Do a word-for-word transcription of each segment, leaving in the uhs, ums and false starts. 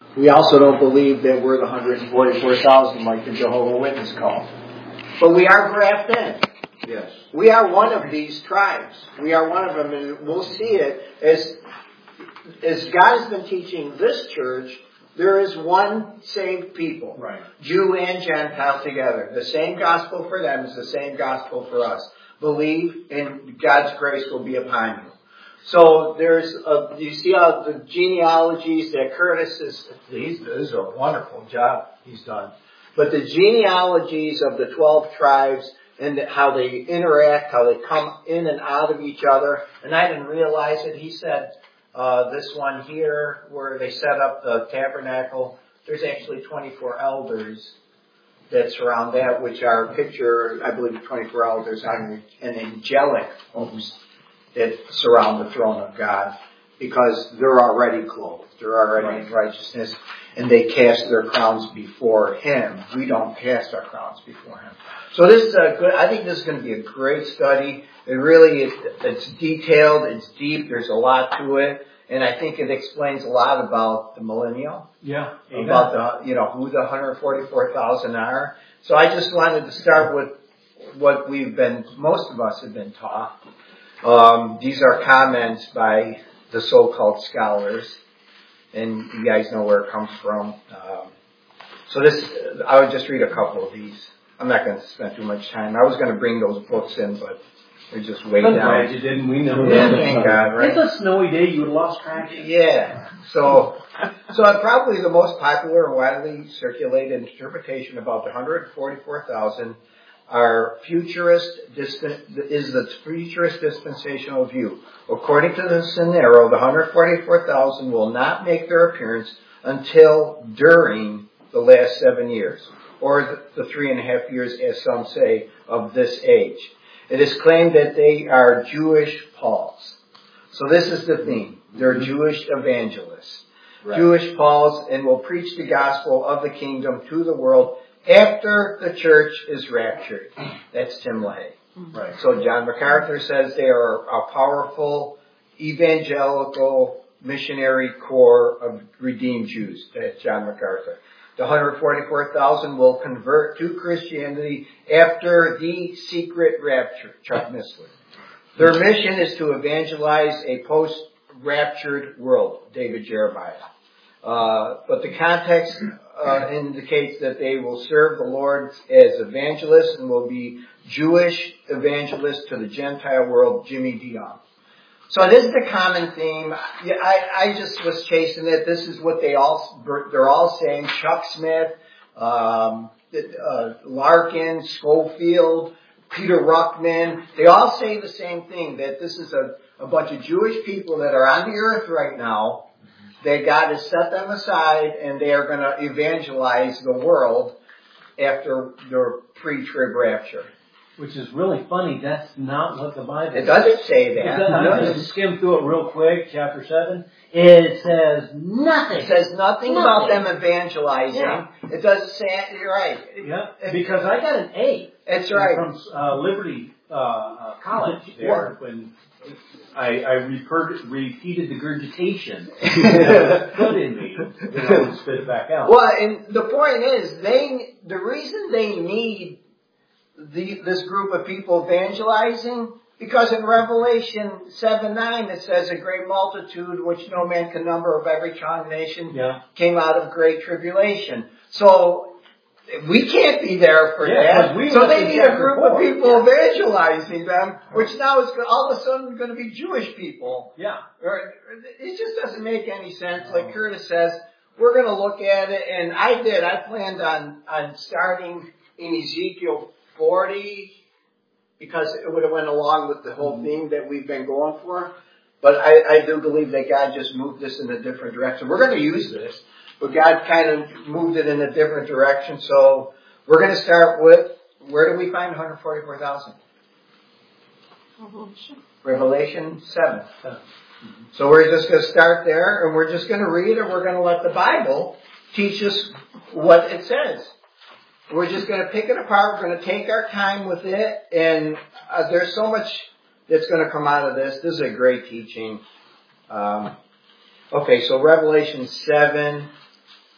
We also don't believe that we're the one hundred forty-four thousand like the Jehovah's Witnesses call. But we are grafted in. Yes. We are one of these tribes. We are one of them, and we'll see it as as God has been teaching this church. There is one saved people, right? Jew and Gentile together. The same gospel for them is the same gospel for us. Believe, and God's grace will be upon you. So there's, a, you see how the genealogies that Curtis is. These this is a wonderful job he's done. But the genealogies of the twelve tribes and how they interact, how they come in and out of each other. And I didn't realize it. He said uh, this one here where they set up the tabernacle, there's actually twenty-four elders that surround that, which are a picture, I believe, the twenty-four elders are an angelic host that surround the throne of God because they're already clothed. They're already right. in righteousness. And they cast their crowns before Him. We don't cast our crowns before Him. So this is a good, I think this is going to be a great study. It really is, it's detailed, it's deep, there's a lot to it. And I think it explains a lot about the millennial. Yeah. About the, you know, who the one hundred forty-four thousand are. So I just wanted to start with what we've been, most of us have been taught. Um, these are comments by the so-called scholars. And you guys know where it comes from. Um, so this, I would just read a couple of these. I'm not going to spend too much time. I was going to bring those books in, but they're just way I'm down. glad you didn't. We know. Yeah, thank God, right? It's a snowy day. You would have lost track. Yeah. So, so probably the most popular and widely circulated interpretation about the one hundred forty-four thousand are futurist is the futurist dispensational view. According to the scenario, the one hundred forty-four thousand will not make their appearance until during the last seven years, or the three and a half years, as some say, of this age. It is claimed that they are Jewish Pauls. So this is the theme. They're Jewish evangelists. Right. Jewish Pauls, and will preach the gospel of the kingdom to the world after the church is raptured. That's Tim LaHaye. Right. So John MacArthur says they are a powerful evangelical missionary corps of redeemed Jews. That's John MacArthur. The one hundred forty-four thousand will convert to Christianity after the secret rapture. Chuck Missler. Their mission is to evangelize a post-raptured world. David Jeremiah. Uh, but the context uh, indicates that they will serve the Lord as evangelists and will be Jewish evangelists to the Gentile world. Jimmy DeYoung. So this is the common theme. Yeah, I, I just was chasing it. This is what they all, they're all saying. Chuck Smith, um, uh, Larkin, Schofield, Peter Ruckman. They all say the same thing, that this is a, a bunch of Jewish people that are on the earth right now, that God has set them aside and they are going to evangelize the world after their pre-trib rapture. Which is really funny. That's not what the Bible says. It doesn't say that. I'm going to skim through it real quick, chapter seven. It says nothing. It says nothing, nothing. about them evangelizing. Yeah. It doesn't say, you're right. Yeah, it, because I got an A. That's right. From uh, Liberty uh, uh, College there what? when I, I repeated, repeated the regurgitation that was put in me. Then I would spit it back out. Well, and the point is, they the reason they need The, this group of people evangelizing, because in Revelation seven nine it says a great multitude which no man can number of every tongue and nation yeah. came out of great tribulation. So we can't be there for yeah, that. So they need a group four. of people yeah. evangelizing them, which now is all of a sudden going to be Jewish people. Yeah, it just doesn't make any sense. Like Curtis says, we're going to look at it, and I did. I planned on on starting in Ezekiel forty, because it would have went along with the whole mm-hmm. theme that we've been going for. But I, I do believe that God just moved this in a different direction. We're going to use this, but God kind of moved it in a different direction. So we're going to start with, where do we find one hundred forty-four thousand? Revelation. Revelation seven. Mm-hmm. So we're just going to start there, and we're just going to read, and we're going to let the Bible teach us what it says. We're just going to pick it apart. We're going to take our time with it. And uh, there's so much that's going to come out of this. This is a great teaching. Um, okay, so Revelation seven.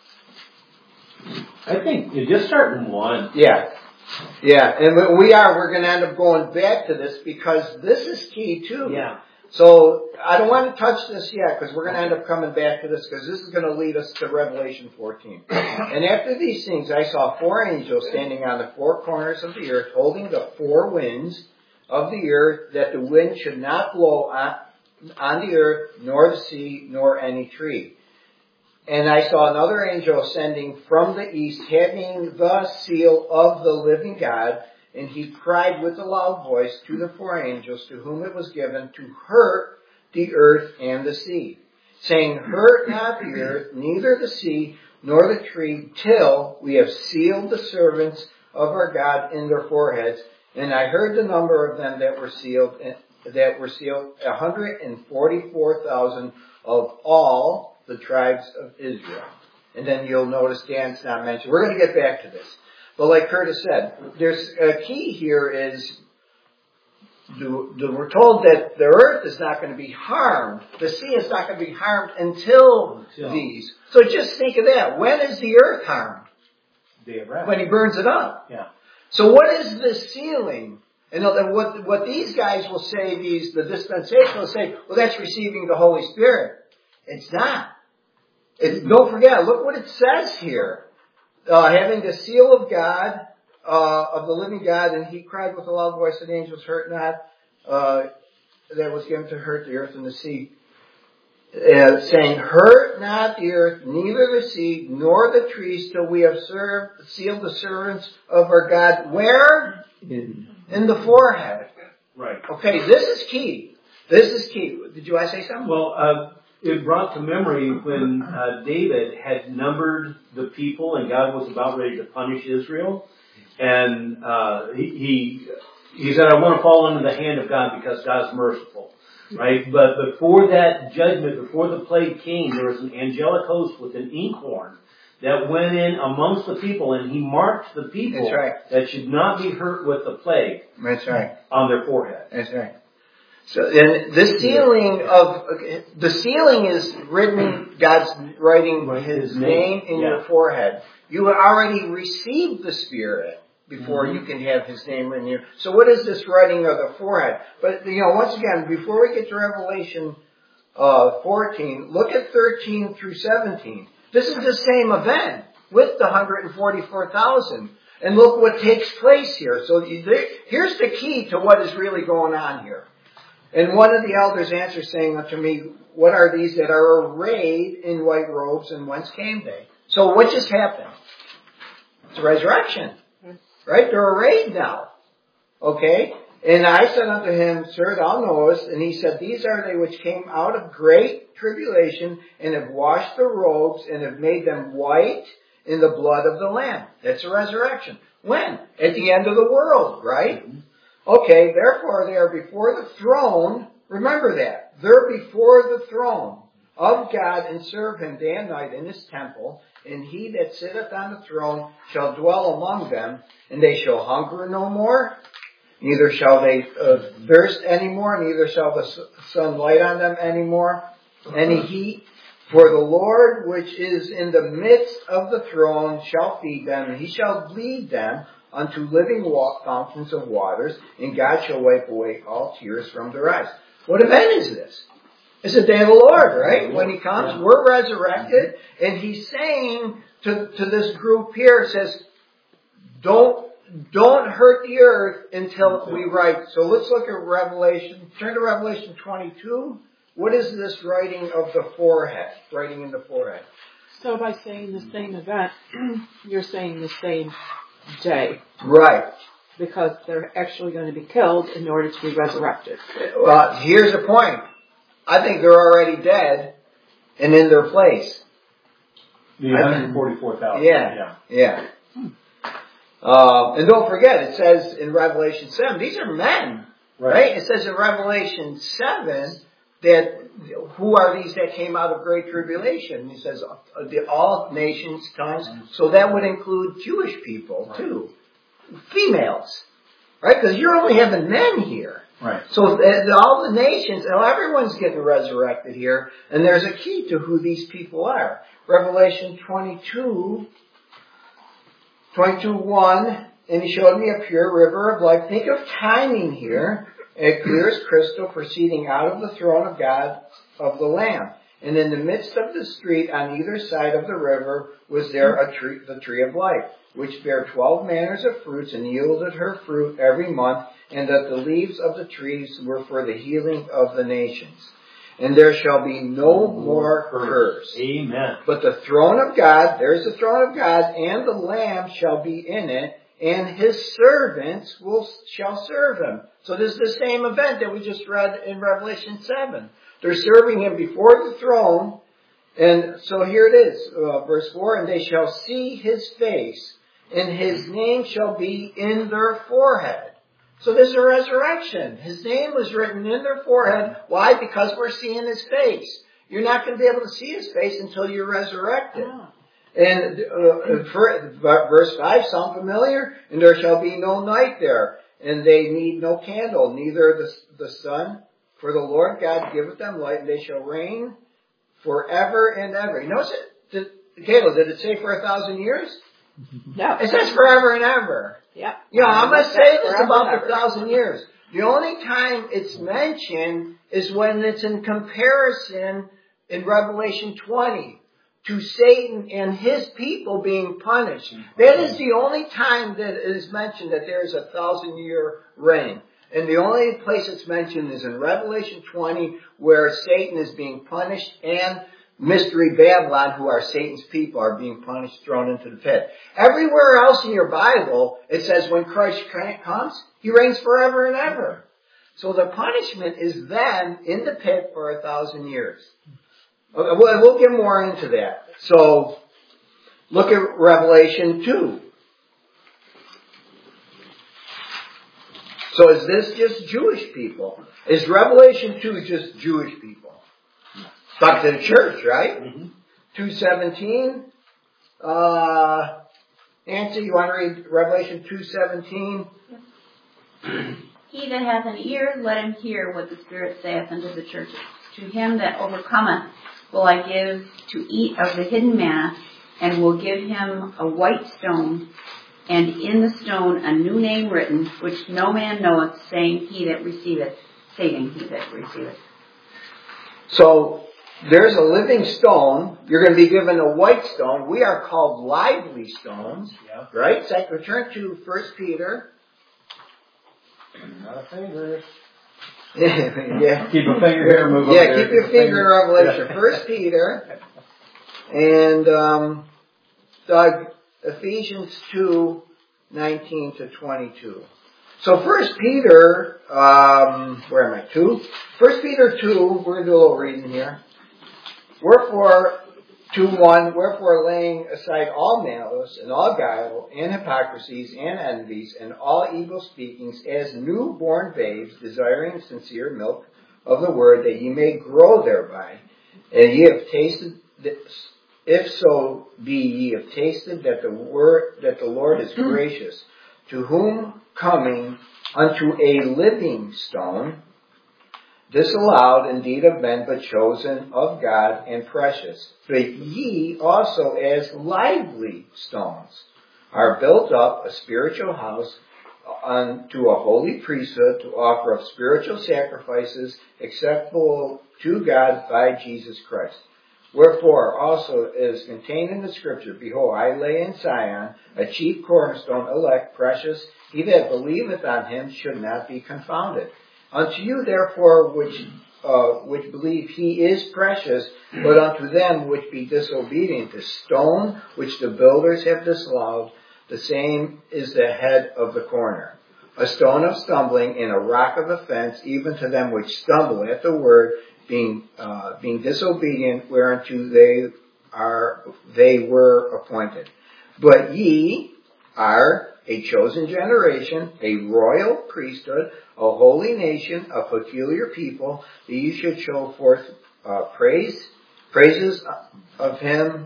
I think you just start in one. Yeah. Yeah, and we are, we're going to end up going back to this because this is key too. Yeah. So I don't want to touch this yet because we're going to end up coming back to this because this is going to lead us to Revelation fourteen. And after these things, I saw four angels standing on the four corners of the earth, holding the four winds of the earth, that the wind should not blow on, on the earth, nor the sea, nor any tree. And I saw another angel ascending from the east, having the seal of the living God. And he cried with a loud voice to the four angels to whom it was given to hurt the earth and the sea, saying, hurt not the earth, neither the sea, nor the tree, till we have sealed the servants of our God in their foreheads. And I heard the number of them that were sealed, that were sealed, one hundred forty-four thousand of all the tribes of Israel. And then you'll notice Dan's not mentioned. We're going to get back to this. But like Curtis said, there's a key here is the, the, we're told that the earth is not going to be harmed. The sea is not going to be harmed until, until these. So just think of that. When is the earth harmed? When he burns it up. Yeah. So what is this sealing? And what, what these guys will say, these, the dispensationalists say, well, that's receiving the Holy Spirit. It's not. It's, don't forget, look what it says here. Uh, having the seal of God, uh, of the living God, and he cried with a loud voice, and the angels hurt not, uh, that was given to hurt the earth and the sea, uh, saying, hurt not the earth, neither the sea, nor the trees, till we have served, sealed the servants of our God. Where? In, in the forehead. Right. Okay, this is key. This is key. Did you want to say something? Well, uh, it brought to memory when uh, David had numbered the people and God was about ready to punish Israel. And uh, he, he he said, I want to fall under the hand of God because God's merciful. Right? But before that judgment, before the plague came, there was an angelic host with an inkhorn that went in amongst the people, and he marked the people That's right. that should not be hurt with the plague. That's right. On their forehead. That's right. So, and the sealing of, the sealing is written, God's writing His name in yeah. your forehead. You already received the Spirit before mm-hmm. you can have His name in you. So what is this writing of the forehead? But, you know, once again, before we get to Revelation uh, fourteen, look at thirteen through seventeen. This is the same event with the one hundred forty-four thousand. And look what takes place here. So here's the key to what is really going on here. And one of the elders answered, saying unto me, what are these that are arrayed in white robes, and whence came they? So what just happened? It's a resurrection. Right? They're arrayed now. Okay? And I said unto him, Sir, thou knowest. And he said, These are they which came out of great tribulation, and have washed their robes, and have made them white in the blood of the Lamb. That's a resurrection. When? At the end of the world, right? Okay, therefore they are before the throne. Remember that. They're before the throne of God, and serve Him day and night in His temple. And He that sitteth on the throne shall dwell among them, and they shall hunger no more. Neither shall they uh, thirst any more, neither shall the sun light on them any more, any heat. For the Lord which is in the midst of the throne shall feed them, and He shall lead them unto living fountains of waters, and God shall wipe away all tears from their eyes. What event is this? It's the day of the Lord, right? When He comes, yeah. We're resurrected, and He's saying to, to this group here, says, don't, don't hurt the earth until we write. So let's look at Revelation. Turn to Revelation twenty-two. What is this writing of the forehead? Writing in the forehead. So by saying the same event, you're saying the same day. Right. Because they're actually going to be killed in order to be resurrected. Well, here's the point. I think they're already dead and in their place. The one hundred forty-four thousand. Yeah. Yeah. yeah. Hmm. Uh, and don't forget, it says in Revelation seven, these are men. Right. right? It says in Revelation seven that who are these that came out of great tribulation? He says uh, the, all nations, tongues. So that would include Jewish people too. Right. Females. Right? Because you're only having men here. Right. So uh, all the nations, everyone's getting resurrected here. And there's a key to who these people are. Revelation twenty-two. twenty-two one, and he showed me a pure river of life. Think of timing here. A clear as crystal proceeding out of the throne of God of the Lamb. And in the midst of the street on either side of the river was there a tree, the tree of life, which bare twelve manners of fruits and yielded her fruit every month, and that the leaves of the trees were for the healing of the nations. And there shall be no more curse. Amen. But the throne of God, there's the throne of God, and the Lamb shall be in it, and his servants will shall serve him. So this is the same event that we just read in Revelation seven. They're serving him before the throne. And so here it is, uh, verse four, and they shall see his face, and his name shall be in their forehead. So there's a resurrection. His name was written in their forehead. Why? Because we're seeing his face. You're not going to be able to see his face until you're resurrected. And uh, for, verse five, sound familiar? And there shall be no night there, and they need no candle, neither the, the sun, for the Lord God giveth them light, and they shall reign forever and ever. You notice it? Did, Caleb, did it say for a thousand years? No. It says forever and ever. Yeah. You know, I'm going to say this Forever about and the thousand years. The only time it's mentioned is when it's in comparison in Revelation twenty to Satan and his people being punished. That is the only time that it is mentioned that there is a thousand year reign. And the only place it's mentioned is in Revelation twenty, where Satan is being punished and Mystery Babylon, who are Satan's people, are being punished, thrown into the pit. Everywhere else in your Bible, it says when Christ comes, he reigns forever and ever. So the punishment is then in the pit for a thousand years. We'll get more into that. So look at Revelation two. So is this just Jewish people? Is Revelation two just Jewish people? Talk to the church, right? Mm-hmm. two seventeen. Uh, Nancy, you want to read Revelation two seventeen? He that hath an ear, let him hear what the Spirit saith unto the churches. To him that overcometh will I give to eat of the hidden manna, and will give him a white stone, and in the stone a new name written, which no man knoweth, saying he that receiveth, saying he that receiveth. So, there's a living stone. You're going to be given a white stone. We are called lively stones. Yeah. Right? So return to First Peter. Not a finger. yeah. Keep a finger here. Move yeah, over keep there. your finger in Revelation. Yeah. First Peter. And um, Doug, Ephesians two, nineteen to twenty-two. So First Peter, um, where am I? Two? First Peter two, we're going to do a little reading here. Wherefore, two one, wherefore laying aside all malice and all guile and hypocrisies and envies and all evil speakings as newborn babes, desiring sincere milk of the word, that ye may grow thereby. And ye have tasted, if so be ye have tasted that the word, that the Lord is gracious, to whom coming unto a living stone, disallowed indeed of men, but chosen of God and precious. But ye also as lively stones are built up a spiritual house unto a holy priesthood, to offer up spiritual sacrifices acceptable to God by Jesus Christ. Wherefore also is contained in the Scripture, behold, I lay in Zion a chief cornerstone, elect, precious. He that believeth on him should not be confounded. Unto you, therefore, which uh, which believe he is precious, but unto them which be disobedient, the stone which the builders have disallowed, the same is the head of the corner, a stone of stumbling and a rock of offense, even to them which stumble at the word, being uh, being disobedient, whereunto they are they were appointed. But ye are a chosen generation, a royal priesthood, a holy nation, a peculiar people, that you should show forth uh, praise, praises of him,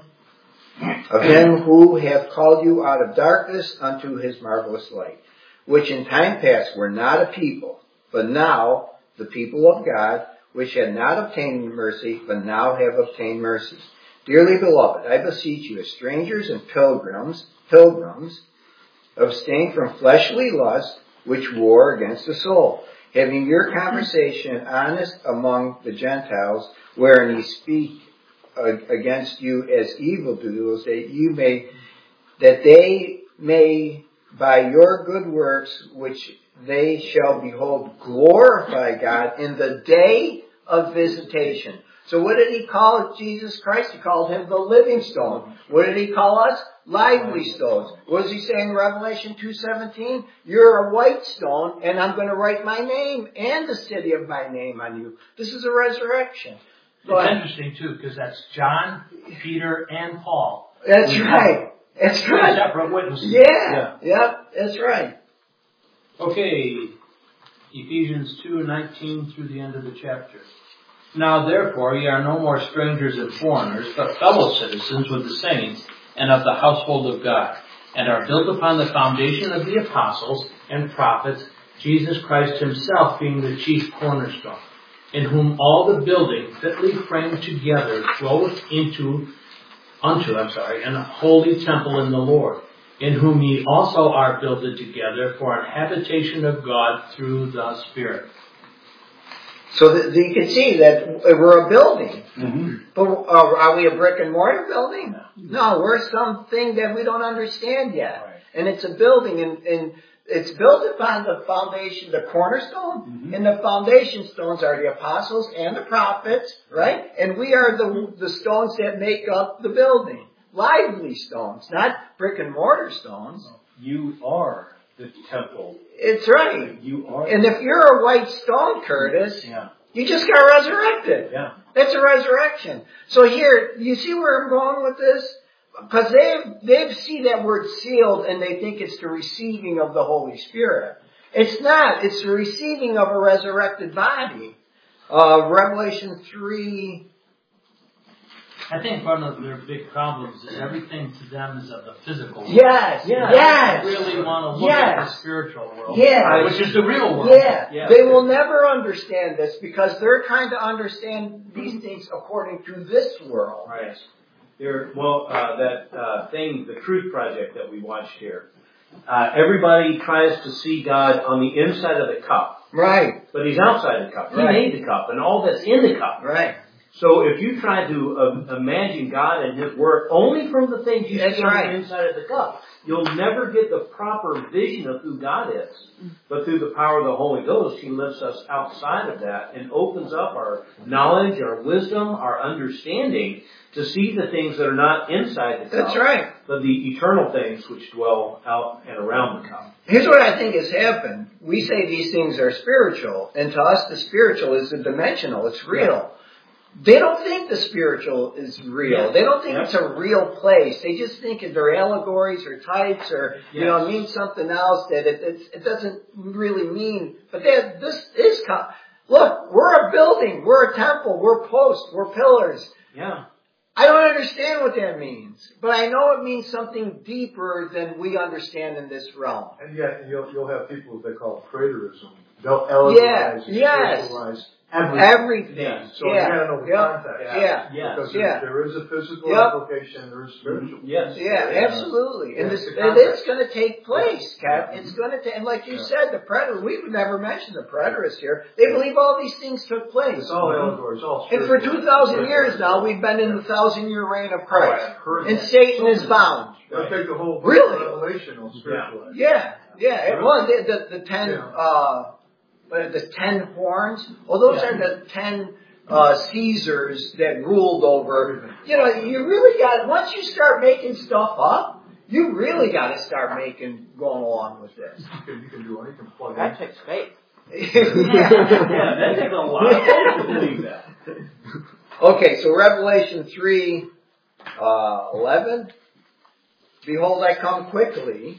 of him who hath called you out of darkness unto his marvelous light, which in time past were not a people, but now the people of God, which had not obtained mercy, but now have obtained mercy. Dearly beloved, I beseech you, as strangers and pilgrims, pilgrims, Abstain from fleshly lust, which war against the soul. Having your conversation honest among the Gentiles, wherein ye speak against you as evildoers, that you may, that they may by your good works, which they shall behold, glorify God in the day of visitation. So what did he call Jesus Christ? He called him the living stone. What did he call us? Lively stones. What does he say in Revelation two seventeen? You're a white stone, and I'm going to write my name and the city of my name on you. This is a resurrection. Go It's ahead. interesting too, because that's John, Peter, and Paul. That's right. That's Three right. separate witnesses. Yeah. Yeah. Yep. That's right. Okay, Ephesians two nineteen through the end of the chapter. Now therefore ye are no more strangers and foreigners, but fellow citizens with the saints and of the household of God, and are built upon the foundation of the apostles and prophets, Jesus Christ himself being the chief cornerstone, in whom all the building fitly framed together groweth into unto, I'm sorry, an holy temple in the Lord, in whom ye also are builded together for an habitation of God through the Spirit. So that you can see that we're a building. Mm-hmm. But uh, are we a brick and mortar building? No, we're something that we don't understand yet. Right. And it's a building, and, and it's built upon the foundation, the cornerstone, Mm-hmm. and the foundation stones are the apostles and the prophets, right? And we are the the stones that make up the building. Lively stones, not brick and mortar stones. You are the temple. It's right. You are. And if you're a white stone, Curtis, Yeah. you just got resurrected. Yeah. That's a resurrection. So here, you see where I'm going with this? Because they've, they've seen that word sealed and they think it's the receiving of the Holy Spirit. It's not. It's the receiving of a resurrected body. Uh, Revelation three. I think one of their big problems is everything to them is of the physical world. Yes. Yeah. Yes. They really want to look Yes. at the spiritual world, Yes. which is the real world. Yeah. Yeah. They will never understand this because they're trying to understand these things according to this world. Right. There, well, uh, that uh, thing, the Truth Project that we watched here. Uh, everybody tries to see God on the inside of the cup, Right. but He's outside the cup. He Right. made the cup, and all that's in the cup. Right. So if you try to uh, imagine God and His work only from the things you That's see on right. the inside of the cup, you'll never get the proper vision of who God is. But through the power of the Holy Ghost, He lifts us outside of that and opens up our knowledge, our wisdom, our understanding to see the things that are not inside the cup. That's right. But the eternal things which dwell out and around the cup. Here's what I think has happened. We say these things are spiritual, and to us the spiritual is the dimensional. It's real. They don't think the spiritual is real. Yes. They don't think Yes. it's a real place. They just think they're allegories or types or, you Yes. know, it means something else that it, it, it doesn't really mean. But that, this is, com- look, we're a building. We're a temple. We're posts. We're pillars. Yeah. I don't understand what that means, but I know it means something deeper than we understand in this realm. And yet you'll you'll have people that they call preterism. They'll allegorize and yes. spiritualize everything. Everything. Yeah. So yeah. you gotta know the Yep. context. Yeah. Yes. Because Yeah. there, there is a physical Yep. application and there is spiritual. Yes. Yeah, absolutely. And Yeah, this, the and context. it's going to take place, Cap. Yeah. It's going to take, and like you Yeah. said, the predator, we've never mentioned the preterists here. They believe all these things took place. It's all allegory. It's all And for spiritual. two thousand years now, we've been in the thousand year reign of Oh, Christ. I've heard And that. Satan is bound. They'll take the whole book Really? of Revelation on spiritual. Yeah, yeah. It was the, the, the ten, Yeah. uh, uh, the ten horns. Well, those Yeah. are the ten uh, Caesars that ruled over. You know, you really got, once you start making stuff up, you really got to start making, going along with this. You can, you can do it. You can plug That in. takes faith. Yeah, that takes a lot of faith to believe that. Okay, so Revelation three, uh, eleven. Behold, I come quickly.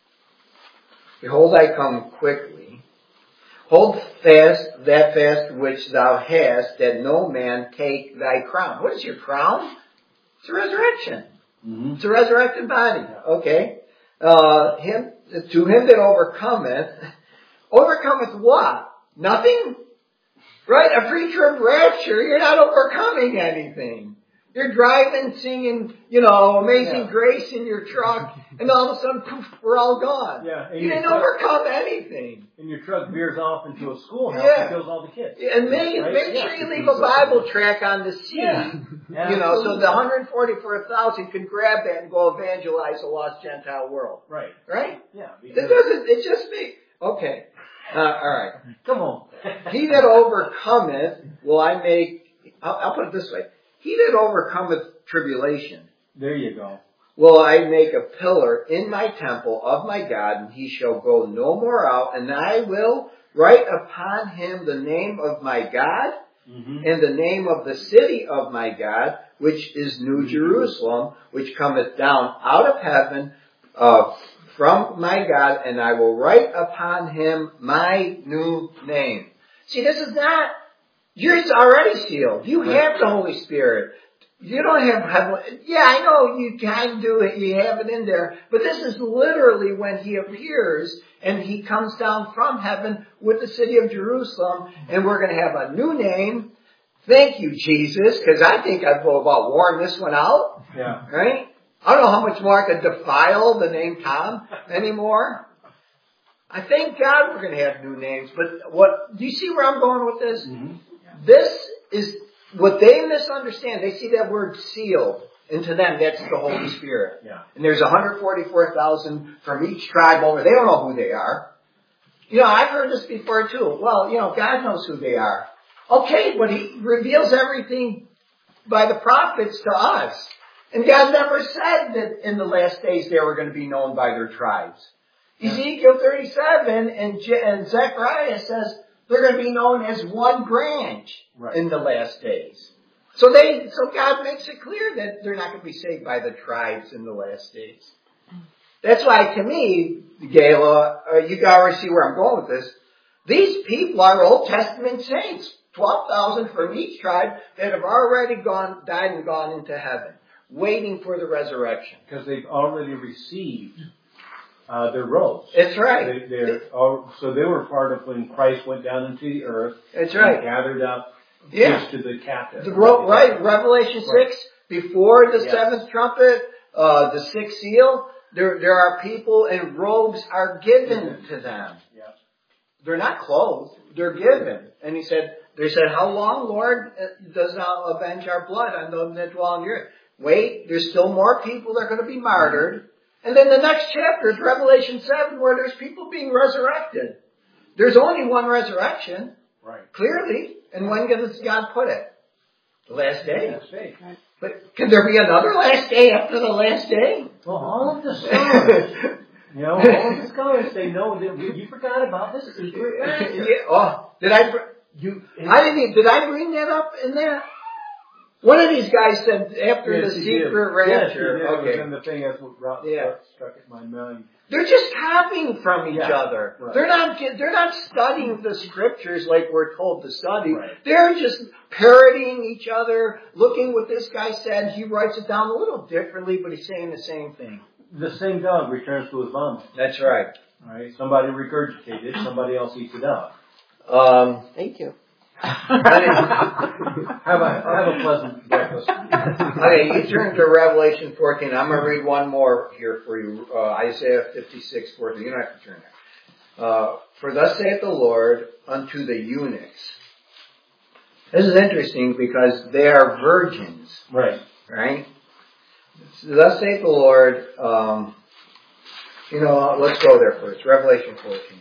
Behold, I come quickly. Hold fast that fast which thou hast, that no man take thy crown. What is your crown? It's a resurrection. Mm-hmm. It's a resurrected body. Okay. Uh, him, to him that overcometh, overcometh what? Nothing? Right? A pre-trib rapture, you're not overcoming anything. They're driving, singing, you know, Amazing Yeah. Grace in your truck, and all of a sudden, poof, we're all gone. Yeah, and You your didn't truck- overcome anything. And your truck veers off into a schoolhouse Yeah. and kills all the kids. And make, Right? make Yeah. sure you leave a Bible track on the seat. Yeah. You know, so the one hundred forty-four thousand can grab that and go evangelize the lost Gentile world. Right. Right? Yeah. It Because, doesn't, it just me. Okay. Uh, alright. come on. He that overcometh, will I make, I'll, I'll put it this way. He that overcometh tribulation, There you go. will I make a pillar in my temple of my God, and he shall go no more out, and I will write upon him the name of my God, Mm-hmm. and the name of the city of my God, which is New Jerusalem, which cometh down out of heaven uh, from my God, and I will write upon him my new name. See, this is not, you're already sealed. You have the Holy Spirit. You don't have, have, yeah, I know you can do it, you have it in there, but this is literally when he appears and he comes down from heaven with the city of Jerusalem, and we're going to have a new name. Thank you, Jesus, because I think I've about worn this one out, Yeah. right? I don't know how much more I could defile the name Tom anymore. I thank God we're going to have new names, but what, do you see where I'm going with this? Mm-hmm. This is what they misunderstand. They see that word sealed, and to them that's the Holy Spirit. Yeah. And there's one hundred forty-four thousand from each tribe over. They don't know who they are. You know, I've heard this before too. Well, you know, God knows who they are. Okay, but He reveals everything by the prophets to us. And God never said that in the last days they were going to be known by their tribes. Yeah. Ezekiel thirty-seven and, Je- and Zechariah says they're going to be known as one branch Right. in the last days. So they, so God makes it clear that they're not going to be saved by the tribes in the last days. That's why, to me, Gayla, uh, you can already see where I'm going with this. These people are Old Testament saints, twelve thousand from each tribe that have already gone, died and gone into heaven, waiting for the resurrection. Because they've already received uh, their robes. That's right. They, they're all, so they were part of when Christ went down into the earth. That's right. And gathered up Yeah. gifts to the captive. The ro- right, Revelation Right. six, before the Yes. seventh trumpet, uh, the sixth seal, there, there are people and robes are given to them. Yeah. They're not clothed, they're given. And he said, they said, how long, Lord, does thou avenge our blood on those that dwell on the earth? Wait, there's still more people that are going to be martyred. And then the next chapter is Revelation seven, where there's people being resurrected. There's only one resurrection, Right. clearly. And when does God put it? The last day. Last day. But could there be another last day after the last day? Well, all of the scholars, you know, all of the scholars say, no, that you forgot about this secret rapture. Yeah. Oh, did I? br- You, I didn't. Even, did I bring that up in that? One of these guys said after Yes, the you secret did. Yes, you rapture. did. It was Okay. in the thing that's what brought, Yeah. struck at my mind. They're just copying from each Yeah, other. right. They're not. get- They're not studying the scriptures like we're told to study. Right. They're just parodying each other, looking what this guy said. He writes it down a little differently, but he's saying the same thing. The same dog returns to his vomit. That's right. Right? Somebody regurgitated it, somebody else eats it up. Um, Thank you. Have a, have a pleasant breakfast. Okay, you turn to Revelation fourteen. I'm going to read one more here for you. Uh, Isaiah fifty-six, fourteen. You don't have to turn there. Uh, for thus saith the Lord unto the eunuchs. This is interesting because they are virgins, Right. right? So thus saith the Lord, um, you know, let's go there first. Revelation fourteen.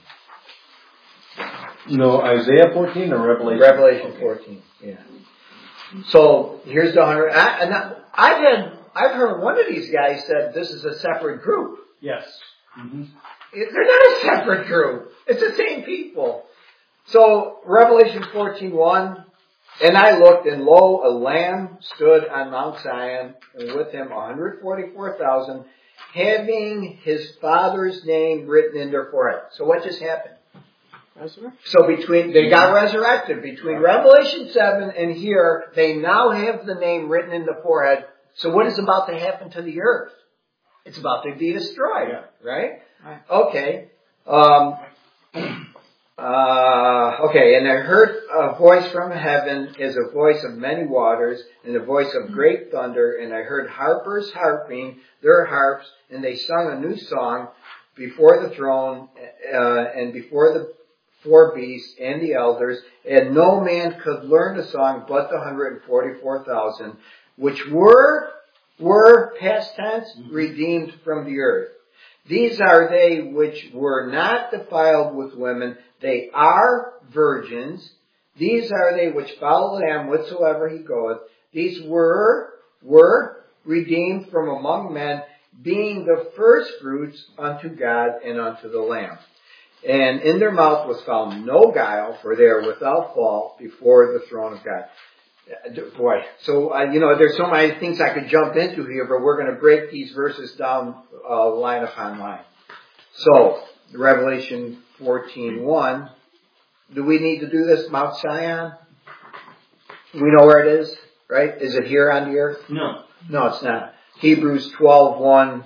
No, Isaiah fourteen or Revelation? Revelation Okay. fourteen, yeah. So here's the hundred. I, and I, I've had, I've heard one of these guys said this is a separate group. Yes. Mm-hmm. It- They're not a separate group. It's the same people. So Revelation fourteen one, and I looked, and lo, a lamb stood on Mount Zion, and with him one hundred forty-four thousand, having his father's name written in their forehead. So what just happened? So between, they got resurrected. Between Revelation seven and here, they now have the name written in the forehead. So what is about to happen to the earth? It's about to be destroyed, Yeah. right? Right. Okay. Um, Uh, okay, and I heard a voice from heaven as a voice of many waters and a voice of great thunder, and I heard harpers harping their harps, and they sung a new song before the throne uh, and before the four beasts and the elders, and no man could learn the song but the one hundred forty-four thousand, which were, were, past tense, redeemed from the earth. These are they which were not defiled with women. They are virgins. These are they which follow the Lamb whithersoever he goeth. These were, were redeemed from among men, being the first fruits unto God and unto the Lamb. And in their mouth was found no guile, for they are without fault before the throne of God. Boy, so, uh, you know, there's so many things I could jump into here, but we're going to break these verses down uh, line upon line. So, Revelation fourteen one. Do we need to do this, Mount Zion? We know where it is, right? Is it here on the earth? No. No, it's not. Hebrews twelve one.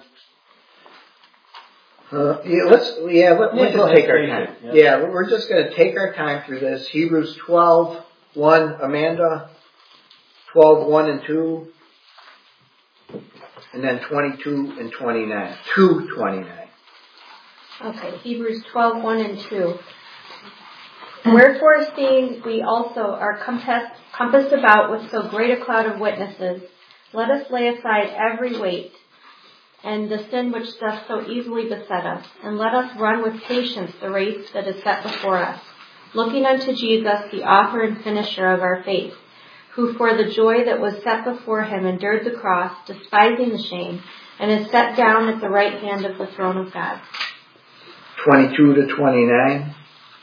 Uh, yeah, let's, yeah, let, Yeah, let's go just take ahead, our take time. it, Yeah. yeah. we're just going to take our time through this. Hebrews twelve one, Amanda. twelve one and two. And then twenty-two and twenty-nine. two twenty-nine. Okay, Hebrews twelve one and two. Wherefore, seeing we also are compassed, compassed about with so great a cloud of witnesses, let us lay aside every weight and the sin which doth so easily beset us, and let us run with patience the race that is set before us, looking unto Jesus, the author and finisher of our faith, who for the joy that was set before him endured the cross, despising the shame, and is set down at the right hand of the throne of God. twenty-two to twenty-nine.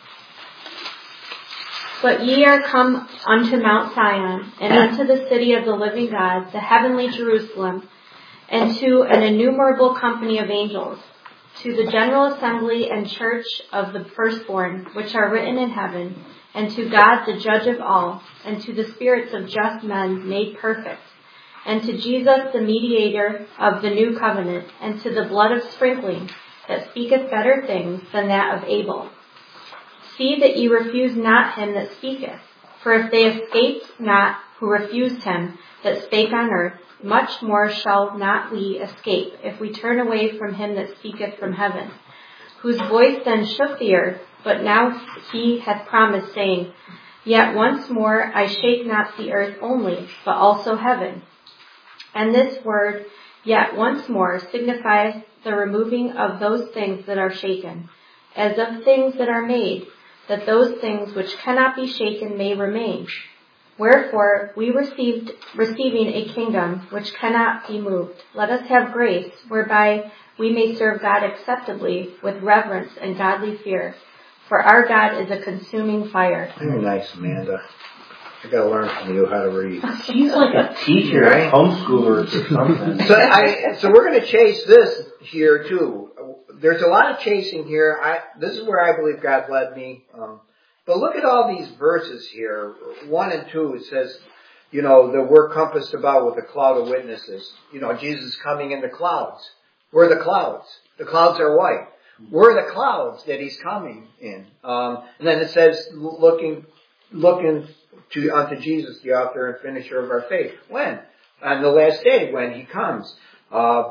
But ye are come unto Mount Zion, and unto the city of the living God, the heavenly Jerusalem, and to an innumerable company of angels, to the general assembly and church of the firstborn, which are written in heaven, and to God the judge of all, and to the spirits of just men made perfect, and to Jesus the mediator of the new covenant, and to the blood of sprinkling, that speaketh better things than that of Abel. See that ye refuse not him that speaketh, for if they escaped not who refused him that spake on earth, much more shall not we escape if we turn away from him that speaketh from heaven, whose voice then shook the earth, but now he hath promised, saying, Yet once more I shake not the earth only, but also heaven. And this word, yet once more, signifieth the removing of those things that are shaken, as of things that are made, that those things which cannot be shaken may remain. Wherefore, we received, receiving a kingdom which cannot be moved, let us have grace, whereby we may serve God acceptably with reverence and godly fear. For our God is a consuming fire. Very nice, Amanda. I gotta learn from you how to read. She's like a teacher, Right? homeschooler or something. So, I, so we're going to chase this here too. There's a lot of chasing here. I, this is where I believe God led me. Um, but look at all these verses here. One and two, it says, you know, that we're compassed about with a cloud of witnesses. You know, Jesus is coming in the clouds. We're the clouds. The clouds are white. We're the clouds that he's coming in. Um, and then it says, looking, looking to unto Jesus, the author and finisher of our faith. When? On the last day, when he comes. Uh,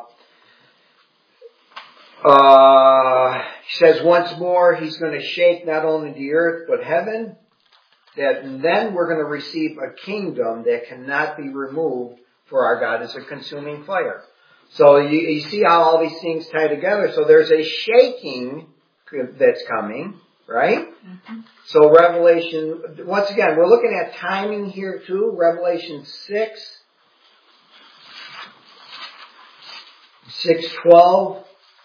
uh, he says once more he's going to shake not only the earth but heaven. That and then we're going to receive a kingdom that cannot be removed, for our God is a consuming fire. So you, you see how all these things tie together. So there's a shaking that's coming, right? Mm-hmm. So Revelation, once again, we're looking at timing here too. Revelation six, six twelve.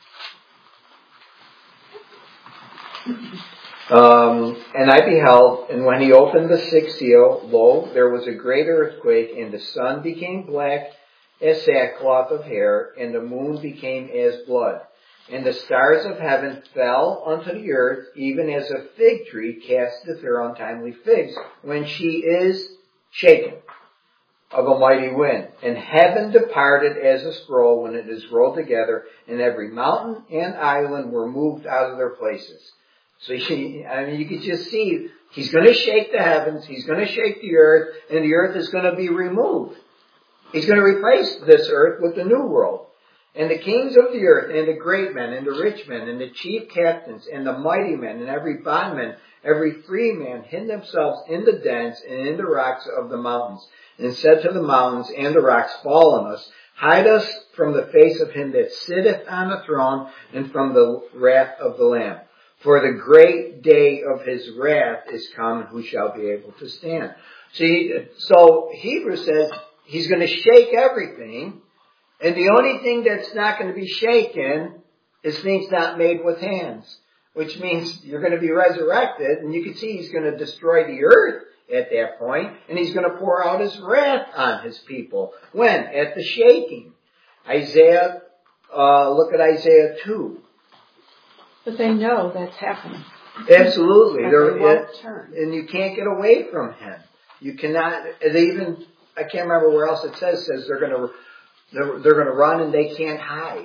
Um, and I beheld, and when he opened the sixth seal, lo, there was a great earthquake, and the sun became black as sackcloth of hair, and the moon became as blood. And the stars of heaven fell unto the earth, even as a fig tree casteth her untimely figs, when she is shaken of a mighty wind. And heaven departed as a scroll when it is rolled together, and every mountain and island were moved out of their places. So he, I mean, you can just see, he's going to shake the heavens, he's going to shake the earth, and the earth is going to be removed. He's going to replace this earth with the new world. And the kings of the earth, and the great men, and the rich men, and the chief captains, and the mighty men, and every bondman, every free man, hid themselves in the dens and in the rocks of the mountains, and said to the mountains and the rocks, fall on us, hide us from the face of him that sitteth on the throne, and from the wrath of the Lamb. For the great day of his wrath is come, who shall be able to stand? See, so Hebrews says he's going to shake everything, and the only thing that's not going to be shaken is things not made with hands, which means you're going to be resurrected, and you can see he's going to destroy the earth at that point, and he's going to pour out his wrath on his people. When? At the shaking. Isaiah, uh, look at Isaiah two. But they know that's happening. Absolutely. But They're, they won't it, turn. And you can't get away from him. You cannot, they even, I can't remember where else it says, says they're going to, they're, they're going to run and they can't hide.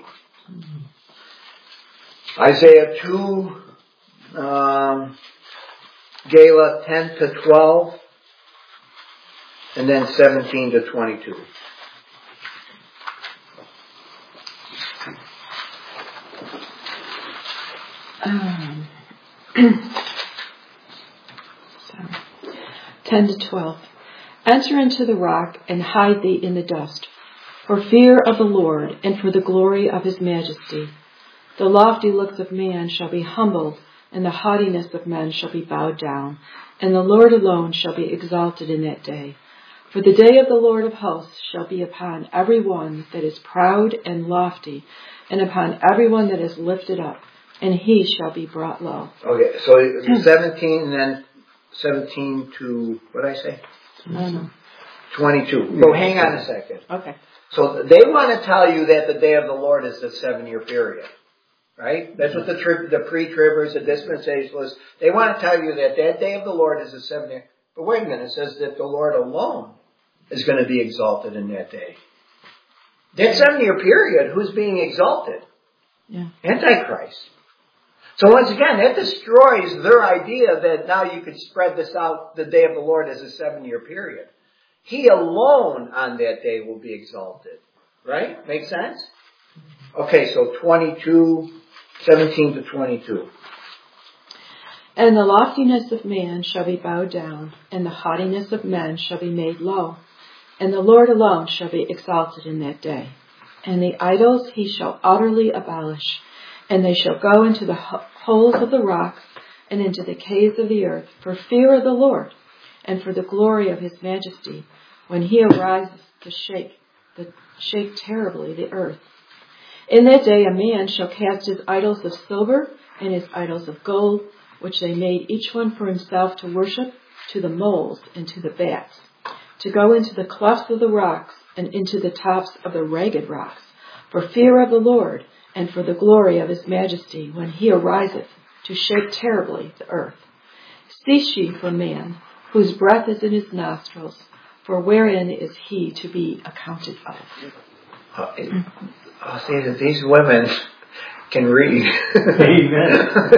Mm-hmm. Isaiah two, um, Gala ten to twelve, and then seventeen to twenty-two. Um, sorry. ten to twelve. Enter into the rock and hide thee in the dust, for fear of the Lord and for the glory of his majesty. The lofty looks of man shall be humbled, and the haughtiness of men shall be bowed down, and the Lord alone shall be exalted in that day. For the day of the Lord of hosts shall be upon every one that is proud and lofty, and upon every one that is lifted up, and he shall be brought low. Okay, so seventeen and then seventeen to, what did I say? No, no. twenty-two. So hang on a second. Okay. So they want to tell you that the day of the Lord is the seven-year period. Right? That's what the tri- the pre-tribbers, the dispensationalists, they want to tell you that that day of the Lord is a seven-year. But wait a minute, it says that the Lord alone is going to be exalted in that day. That seven-year period, who's being exalted? Yeah. Antichrist. So once again, that destroys their idea that now you could spread this out, the day of the Lord as a seven-year period. He alone on that day will be exalted. Right? Make sense? Okay, so twenty-two, seventeen to twenty-two. And the loftiness of man shall be bowed down, and the haughtiness of men shall be made low. And the Lord alone shall be exalted in that day. And the idols he shall utterly abolish, and they shall go into the holes of the rocks, and into the caves of the earth, for fear of the Lord, and for the glory of his majesty, when he arises to shake, the, shake terribly the earth. In that day a man shall cast his idols of silver, and his idols of gold, which they made each one for himself to worship, to the moles and to the bats, to go into the clefts of the rocks, and into the tops of the ragged rocks, for fear of the Lord, and for the glory of his majesty, when he ariseth to shake terribly the earth. Cease ye from man, whose breath is in his nostrils, for wherein is he to be accounted of? Uh, it, oh, see that these women can read. Amen.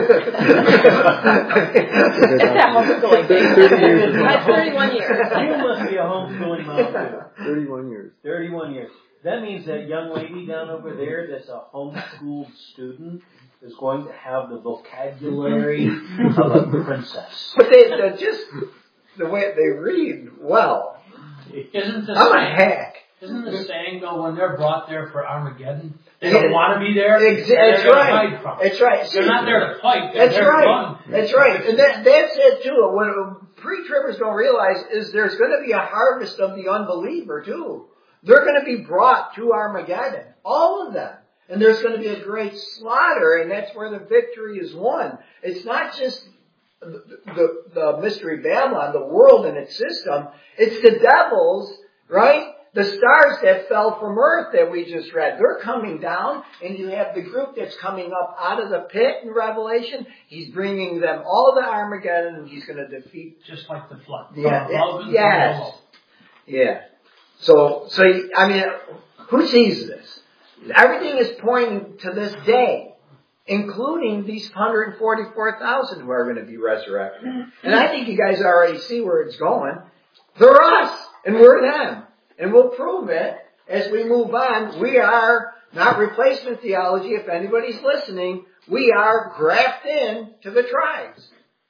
It's that homeschooling thing. That's thirty-one years. You must be a homeschooling mom too. Thirty-one years. Thirty-one years. That means that young lady down over there that's a homeschooled student is going to have the vocabulary of a princess. But they, they're just the way they read well. Isn't the I'm a saying, hack. isn't the saying though, when they're brought there for Armageddon, they Yeah. don't want to be there? Ex- they're That's gonna right. hide from it. That's right. They're not there to fight. They're That's there to right. run. That's right. And that, that's it too. What pre-tribbers don't realize is there's going to be a harvest of the unbeliever too. They're going to be brought to Armageddon. All of them. And there's going to be a great slaughter, and that's where the victory is won. It's not just the, the, the mystery Babylon, the world and its system. It's the devils, right? The stars that fell from earth that we just read, they're coming down, and you have the group that's coming up out of the pit in Revelation. He's bringing them all to Armageddon, and he's going to defeat. Just like the flood. Yeah. Above and Yes. below. Yeah. So, so I mean, who sees this? Everything is pointing to this day. including these one hundred forty-four thousand who are going to be resurrected. And I think you guys already see where it's going. They're us, and we're them. And we'll prove it as we move on. We are not replacement theology, if anybody's listening. We are grafted in to the tribes.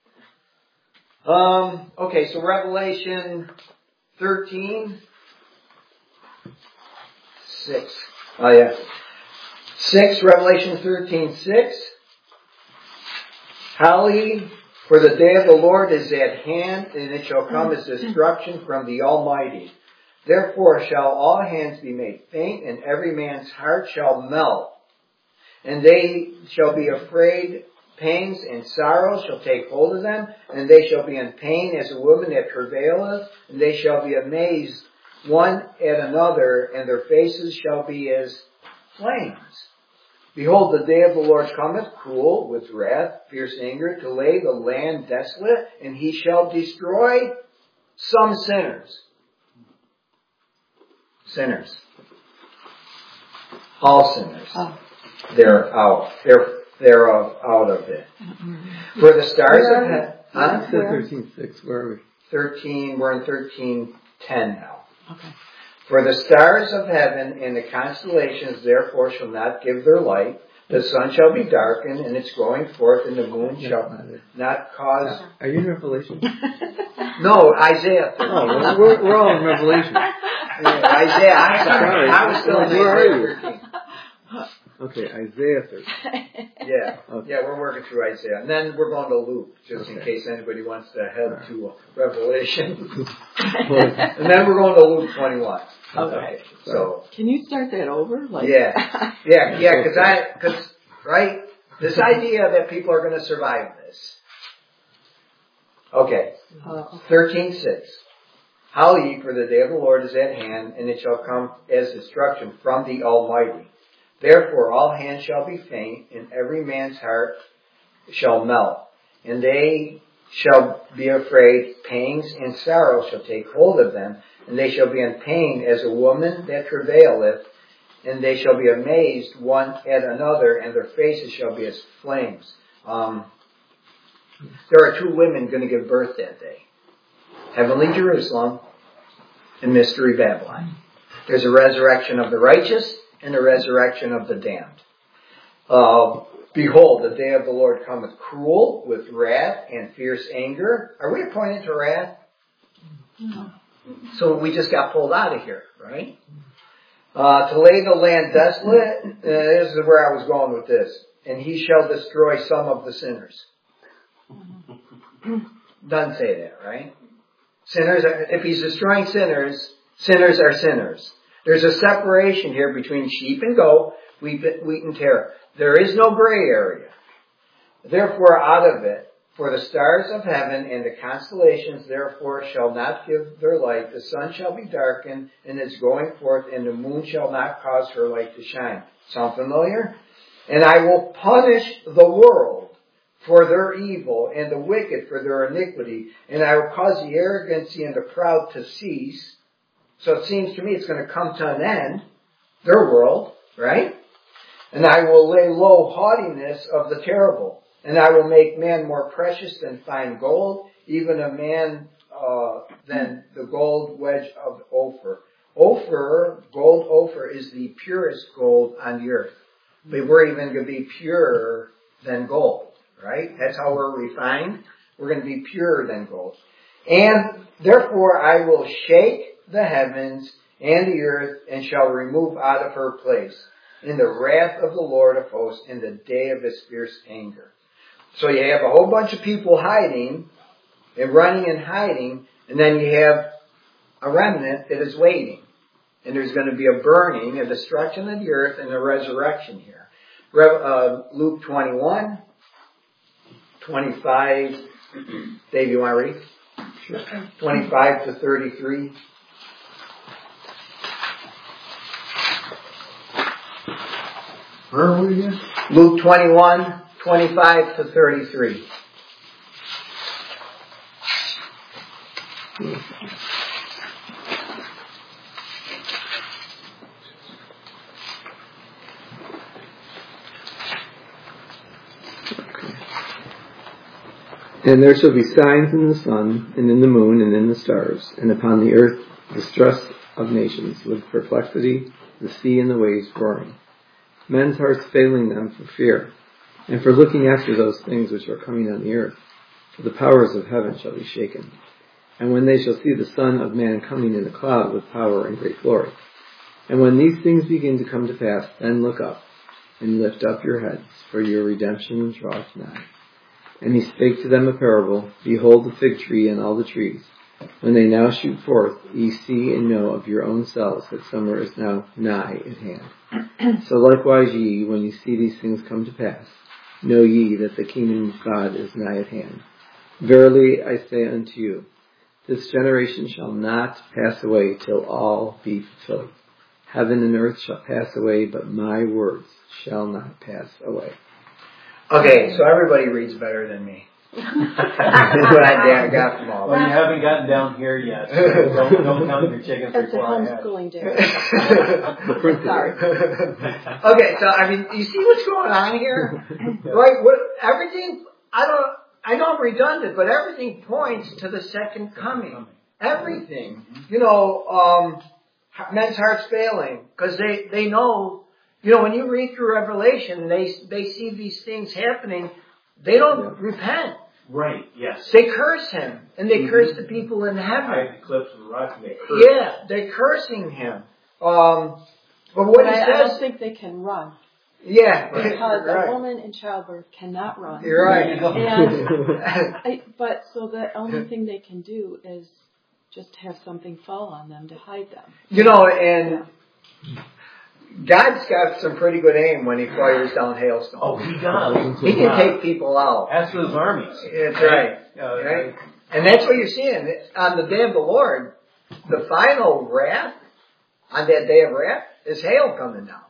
Um, okay, so Revelation thirteen. Six. Oh yeah. Six, Revelation thirteen, six. Holly, for the day of the Lord is at hand, and it shall come as destruction from the Almighty. Therefore shall all hands be made faint, and every man's heart shall melt. And they shall be afraid, pangs and sorrow shall take hold of them, and they shall be in pain as a woman that travaileth, and they shall be amazed one at another, and their faces shall be as flames. Behold, the day of the Lord cometh, cruel, with wrath, fierce anger, to lay the land desolate, and he shall destroy some sinners. Sinners. All sinners. Oh. They're out. They're, they're out of it. For the stars of heaven. Huh? thirteen six, where are we? thirteen, we're in thirteen ten now. Okay. For the stars of heaven and the constellations therefore shall not give their light. The sun shall be darkened, and its going forth, and the moon yeah, shall not cause... Are you in Revelation? No, Isaiah. Oh, well, we're, we're all in Revelation. Yeah, Isaiah, I'm sorry. I was still in Where Isaiah are you? Okay, Isaiah thirteen. Yeah, okay. yeah, we're working through Isaiah. And then we're going to Luke, just okay. in case anybody wants to head right. to Revelation. And then we're going to Luke twenty-one. Okay, so. Can you start that over? Like yeah, yeah, yeah, because I, because, right, this idea that people are going to survive this. Okay, thirteen six. Howl ye, for the day of the Lord is at hand, and it shall come as destruction from the Almighty. Therefore all hands shall be faint, and every man's heart shall melt. And they shall be afraid, pangs and sorrow shall take hold of them, and they shall be in pain as a woman that travaileth, and they shall be amazed one at another, and their faces shall be as flames. Um, there are two women going to give birth that day. Heavenly Jerusalem and Mystery Babylon. There's a resurrection of the righteous and a resurrection of the damned. Uh, Behold, the day of the Lord cometh cruel, with wrath and fierce anger. Are we appointed to wrath? No. So we just got pulled out of here, right? Uh, to lay the land desolate. Uh, this is where I was going with this. And he shall destroy some of the sinners. Doesn't say that, right? Sinners are, if he's destroying sinners, sinners are sinners. There's a separation here between sheep and goat, wheat, wheat and tare. There is no gray area. Therefore, out of it, for the stars of heaven and the constellations, therefore, shall not give their light. The sun shall be darkened in its going forth, and the moon shall not cause her light to shine. Sound familiar? And I will punish the world for their evil, and the wicked for their iniquity, and I will cause the arrogancy and the proud to cease. So it seems to me it's going to come to an end, their world, right? And I will lay low haughtiness of the terrible, and I will make man more precious than fine gold, even a man uh, than the gold wedge of Ophir. Ophir, gold Ophir, is the purest gold on the earth. But we're even going to be purer than gold, right? That's how we're refined. We're going to be purer than gold. And therefore I will shake the heavens and the earth, and shall remove out of her place in the wrath of the Lord of hosts in the day of his fierce anger. So you have a whole bunch of people hiding and running and hiding, and then you have a remnant that is waiting. And there's going to be a burning, a destruction of the earth, and a resurrection here. Uh, Luke twenty-one, twenty-five. Dave, you want to read? Sure. twenty-five to thirty-three. Where are we again? Luke twenty-one, twenty-five to thirty-three. And there shall be signs in the sun, and in the moon, and in the stars, and upon the earth distress of nations, with perplexity, the sea and the waves roaring. Men's hearts failing them for fear, and for looking after those things which are coming on the earth. For the powers of heaven shall be shaken. And when they shall see the Son of Man coming in a cloud with power and great glory. And when these things begin to come to pass, then look up, and lift up your heads, for your redemption draweth nigh. And he spake to them a parable. Behold the fig tree and all the trees. When they now shoot forth, ye see and know of your own selves that summer is now nigh at hand. So likewise ye, when ye see these things come to pass, know ye that the kingdom of God is nigh at hand. Verily I say unto you, this generation shall not pass away till all be fulfilled. Heaven and earth shall pass away, but my words shall not pass away. Okay, so everybody reads better than me. That's what I got from all Well, that. you haven't gotten down here yet, so don't, don't count your chickens It's a before I have. homeschooling day. Sorry. Okay, so I mean, you see what's going on here, right? What everything? I don't. I know I'm redundant, but everything points to the second coming. Everything, you know, um, men's hearts failing because they they know. You know, when you read through Revelation, they they see these things happening. They don't yeah. repent. Right, yes. They curse him, and they mm-hmm. curse the people in heaven. Right, the cliffs of the rock, and they curse Yeah, they're cursing him. Um, but what but he I, says... I don't think they can run. Yeah. Because right. a woman in childbirth cannot run. You're right. And I, but so the only thing they can do is just have something fall on them to hide them. You know, and... Yeah. God's got some pretty good aim when he fires down hailstones. Oh, he does. He can take people out. As for his armies. That's right. Uh, right. And that's what you're seeing. On the day of the Lord, the final wrath, on that day of wrath, is hail coming down.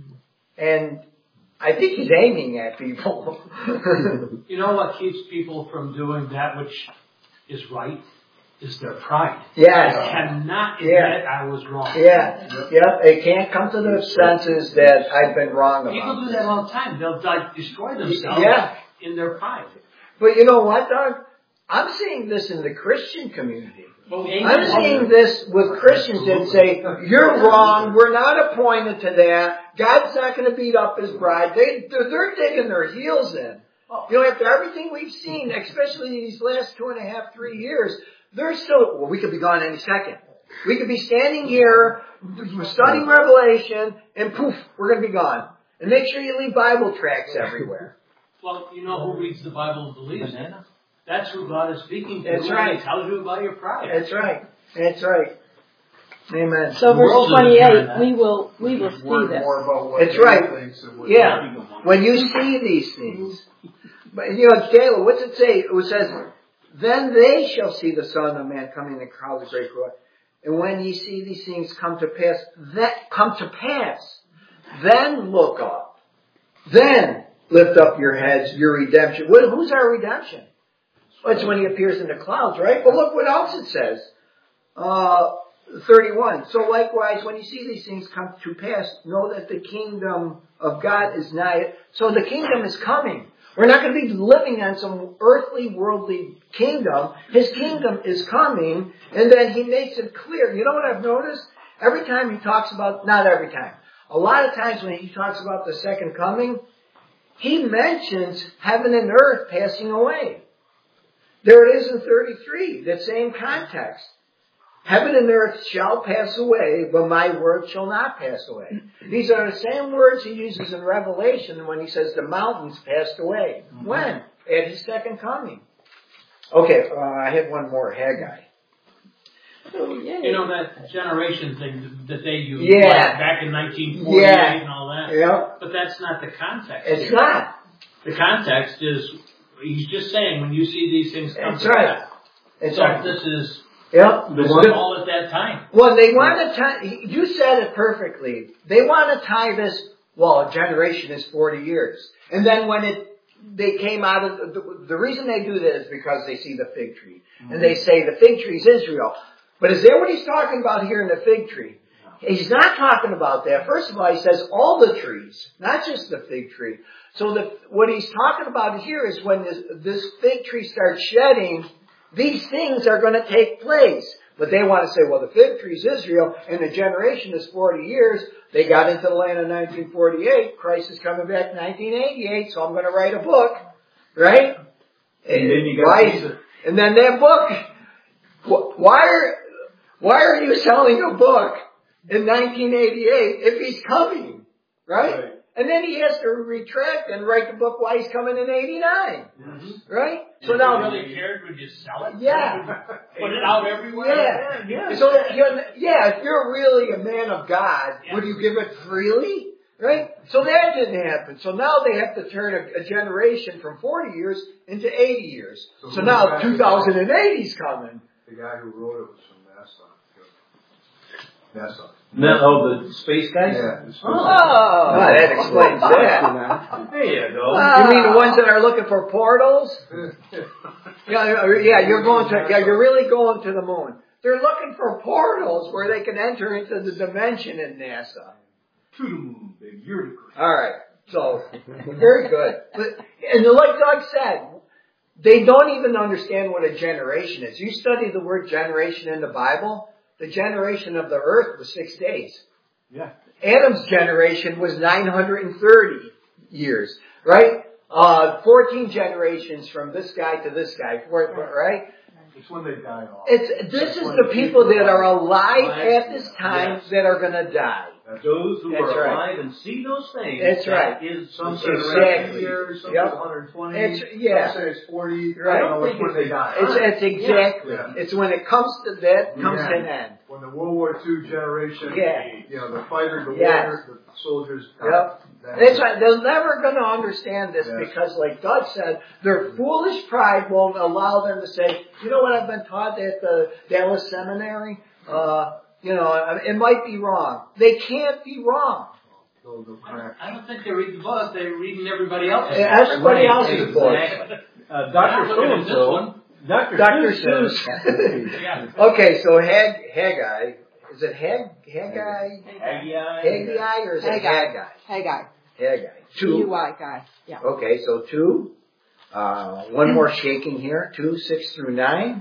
And I think he's aiming at people. You know what keeps people from doing that which is right? Is their pride. Yes. I cannot admit yeah. I was wrong. Yeah. Yep. yep. They can't come to the senses that I've been wrong about. People do that all the time. They'll like destroy themselves yeah. in their pride. But you know what, Doug? I'm seeing this in the Christian community. Well, I'm seeing this with Christians that say, you're wrong, we're not appointed to that, God's not going to beat up his bride. They, they're, they're digging their heels in. You know, after everything we've seen, especially these last two and a half, three years, they're still, well, we could be gone any second. We could be standing here, studying Revelation, and poof, we're going to be gone. And make sure you leave Bible tracts everywhere. Well, you know who reads the Bible and believes it? That's who God is speaking to. That's right. He tells you about your pride. That's right. That's right. Amen. So verse twenty-eight, we will we will see this. That's right. Yeah. When you see these things. But you know, Caleb, what's it say? It says, then they shall see the Son of Man coming in the clouds of great glory. And when ye see these things come to pass, that come to pass, then look up. Then lift up your heads, your redemption. What, who's our redemption? Well, it's when he appears in the clouds, right? But look what else it says. Uh, thirty-one. So likewise, when you see these things come to pass, know that the kingdom of God is nigh. So the kingdom is coming. We're not going to be living on some earthly, worldly kingdom. His kingdom is coming, and then he makes it clear. You know what I've noticed? Every time he talks about, not every time, a lot of times when he talks about the second coming, he mentions heaven and earth passing away. There it is in thirty-three, that same context. Heaven and earth shall pass away, but my word shall not pass away. These are the same words he uses in Revelation when he says the mountains passed away. Mm-hmm. When? At his second coming. Okay, uh, I have one more, Haggai. Oh, yeah. You know that generation thing that they used yeah. like back in nineteen forty-eight yeah. and all that? Yeah. But that's not the context. It's not. The context is, he's just saying when you see these things come That's to right. pass. That's so right. this is... Yep. This is all at that time. Well, they want to tie, you said it perfectly. They want to tie this, well, a generation is forty years. And then when it, they came out of, the, the reason they do that is because they see the fig tree. Mm-hmm. And they say the fig tree is Israel. But is that what he's talking about here in the fig tree? He's not talking about that. First of all, he says all the trees, not just the fig tree. So the, what he's talking about here is when this, this fig tree starts shedding, these things are going to take place. But they want to say, well, the fig tree is Israel, and the generation is forty years. They got into the land in nineteen forty-eight. Christ is coming back in nineteen eighty-eight, so I'm going to write a book. Right? And, and then you got why, and then that book, why are, why are you selling a book in nineteen eighty-eight if he's coming? Right? Right. And then he has to retract and write the book why he's coming in eighty-nine. Mm-hmm. Right? So if now, you really cared, would you sell it? Yeah. Put it out everywhere? Yeah. yeah. So, you're, yeah, if you're really a man of God, yeah. would you give it freely? Right? So that didn't happen. So now they have to turn a, a generation from forty years into eighty years. So, so now two thousand eight is coming. The guy who wrote it was from NASA. NASA. No, oh, the space guys? Yeah. The space oh, oh, that explains that. There you go. Uh, you mean the ones that are looking for portals? yeah, yeah, you're going to, yeah, you're really going to the moon. They're looking for portals where they can enter into the dimension in NASA. To the moon, baby. You're the All right. So, very good. But, and like Doug said, they don't even understand what a generation is. You study the word generation in the Bible, the generation of the earth was six days. Yeah. Adam's generation was nine hundred thirty years, right? Uh, fourteen generations from this guy to this guy, right? It's when they die off. It's, this is the people that are alive at this time yes. that are going to die. Those who That's are right. alive and see those things. That's right. Is some say exactly. years, some yep. say one hundred twenty. It's, yeah. Some say it's forty. Right. I don't know which when they die. It's, it's exactly. Yeah. It's when it comes to that, comes yeah. to an end. When the World War Two generation, yeah. you know, the fighters, the yes. warriors, the soldiers. Yep. That That's right. They're never going to understand this yes. because, like Doug said, their foolish pride won't allow them to say, you know what I've been taught at the Dallas Seminary? Uh, you know, it might be wrong. They can't be wrong. I don't think they read the book. They're reading everybody else's book. Everybody else's book. Uh, Doctor So-and-so. Doctor Seuss. yeah. Okay, so Hag, Haggai. Is it Hag, Haggai? Haggai. Haggai or is it Haggai? Haggai. Haggai. Two. U Y guy. Yeah. Okay, so two. Uh, one more shaking here. Two, six through nine.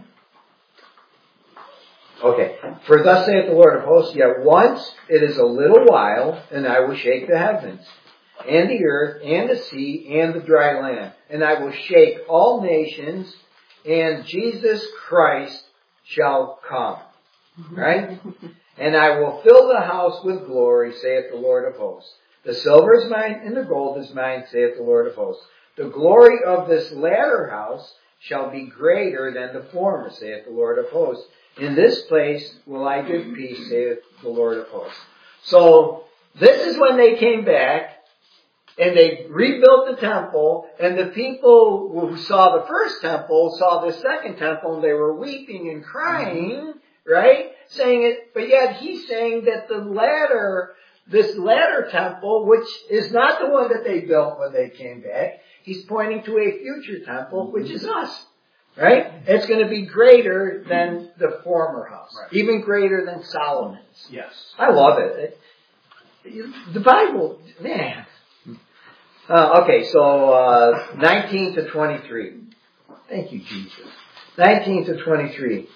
Okay. For thus saith the Lord of hosts, yet once it is a little while, and I will shake the heavens, and the earth, and the sea, and the dry land. And I will shake all nations, and Jesus Christ shall come. Right? And I will fill the house with glory, saith the Lord of hosts. The silver is mine, and the gold is mine, saith the Lord of hosts. The glory of this latter house shall be greater than the former, saith the Lord of hosts. In this place will I give peace, saith the Lord of hosts. So, this is when they came back, and they rebuilt the temple, and the people who saw the first temple saw the second temple, and they were weeping and crying, right? Saying it, but yet he's saying that the latter, this latter temple, which is not the one that they built when they came back, he's pointing to a future temple, which is us. Right? It's going to be greater than the former house. Right. Even greater than Solomon's. Yes. I love it. it the Bible, man. Uh, okay, so uh, nineteen to twenty-three. Thank you, Jesus. nineteen to twenty-three.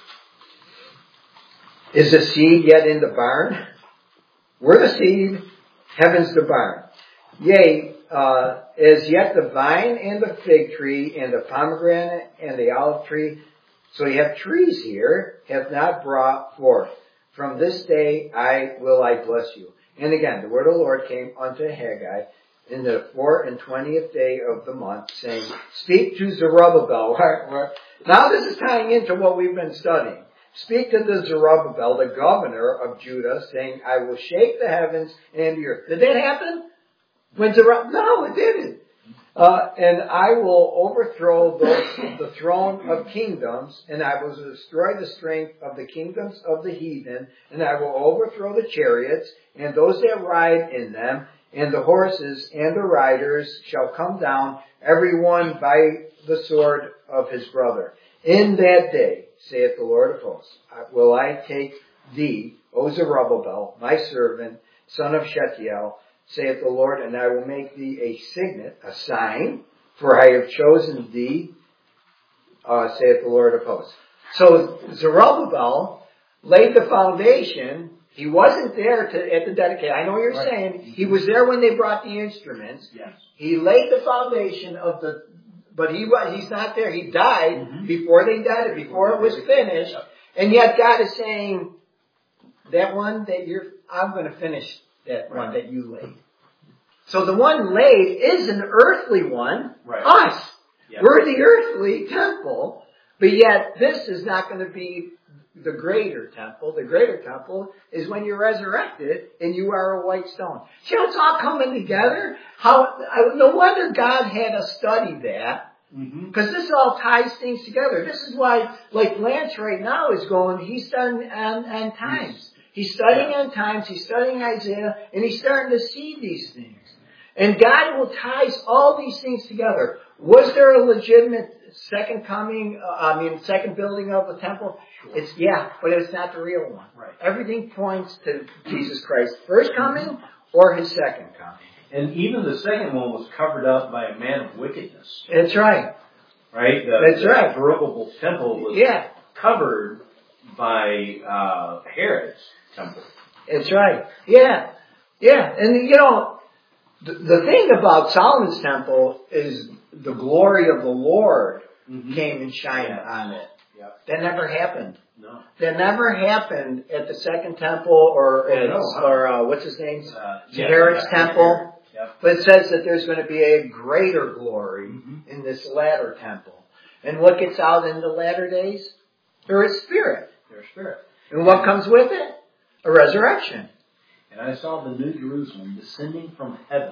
Is the seed yet in the barn? We're the seed, heaven's the barn. Yea, uh, as yet the vine and the fig tree and the pomegranate and the olive tree, so you have trees here, have not brought forth. From this day I will I bless you. And again, the word of the Lord came unto Haggai in the fourth and twentieth day of the month, saying, speak to Zerubbabel. Now this is tying into what we've been studying. Speak to the Zerubbabel, the governor of Judah, saying, I will shake the heavens and the earth. Did that happen? When Zerubbabel? No, it didn't. Uh, and I will overthrow those, the throne of kingdoms, and I will destroy the strength of the kingdoms of the heathen, and I will overthrow the chariots, and those that ride in them, and the horses and the riders shall come down, every one by the sword of his brother. In that day, saith the Lord of hosts, will I take thee, O Zerubbabel, my servant, son of Shealtiel, saith the Lord, and I will make thee a signet, a sign, for I have chosen thee, uh, saith the Lord of hosts. So Zerubbabel laid the foundation. He wasn't there to, at the dedication. I know what you're Right. saying. He was there when they brought the instruments. Yes. He laid the foundation of the, but he was, he's not there. He died Mm-hmm. before they did it, before it was finished. Yep. And yet God is saying, that one that you're, I'm going to finish that one that you laid. So the one laid is an earthly one, Right. us. Yep. We're the earthly temple, but yet this is not going to be the greater temple. The greater temple is when you're resurrected and you are a white stone. See how it's all coming together? How, I, no wonder God had us study that. Because this all ties things together. This is why, like Lance right now is going, he's studying on, on times. He's studying on times, he's studying Isaiah, and he's starting to see these things. And God will tie all these things together. Was there a legitimate second coming, uh, I mean, second building of the temple? It's, yeah, but it's not the real one. Right. Everything points to Jesus Christ's first coming or his second coming. And even the second one was covered up by a man of wickedness. That's right. Right? The, That's the right. Zerubbabel's temple was Yeah. covered by uh, Herod's temple. That's right. Yeah. Yeah. And you know, the, the thing about Solomon's temple is the glory of the Lord Mm-hmm. came and shined Yeah. on it. Yep. That never happened. No. That never happened at the second temple or Oh, at, no, huh? or uh, what's his name? Uh, yeah, Herod's yeah, temple. Yep. But it says that there's going to be a greater glory Mm-hmm. in this latter temple. And what gets out in the latter days? There is spirit. Their spirit. And what comes with it? A resurrection. And I saw the New Jerusalem descending from heaven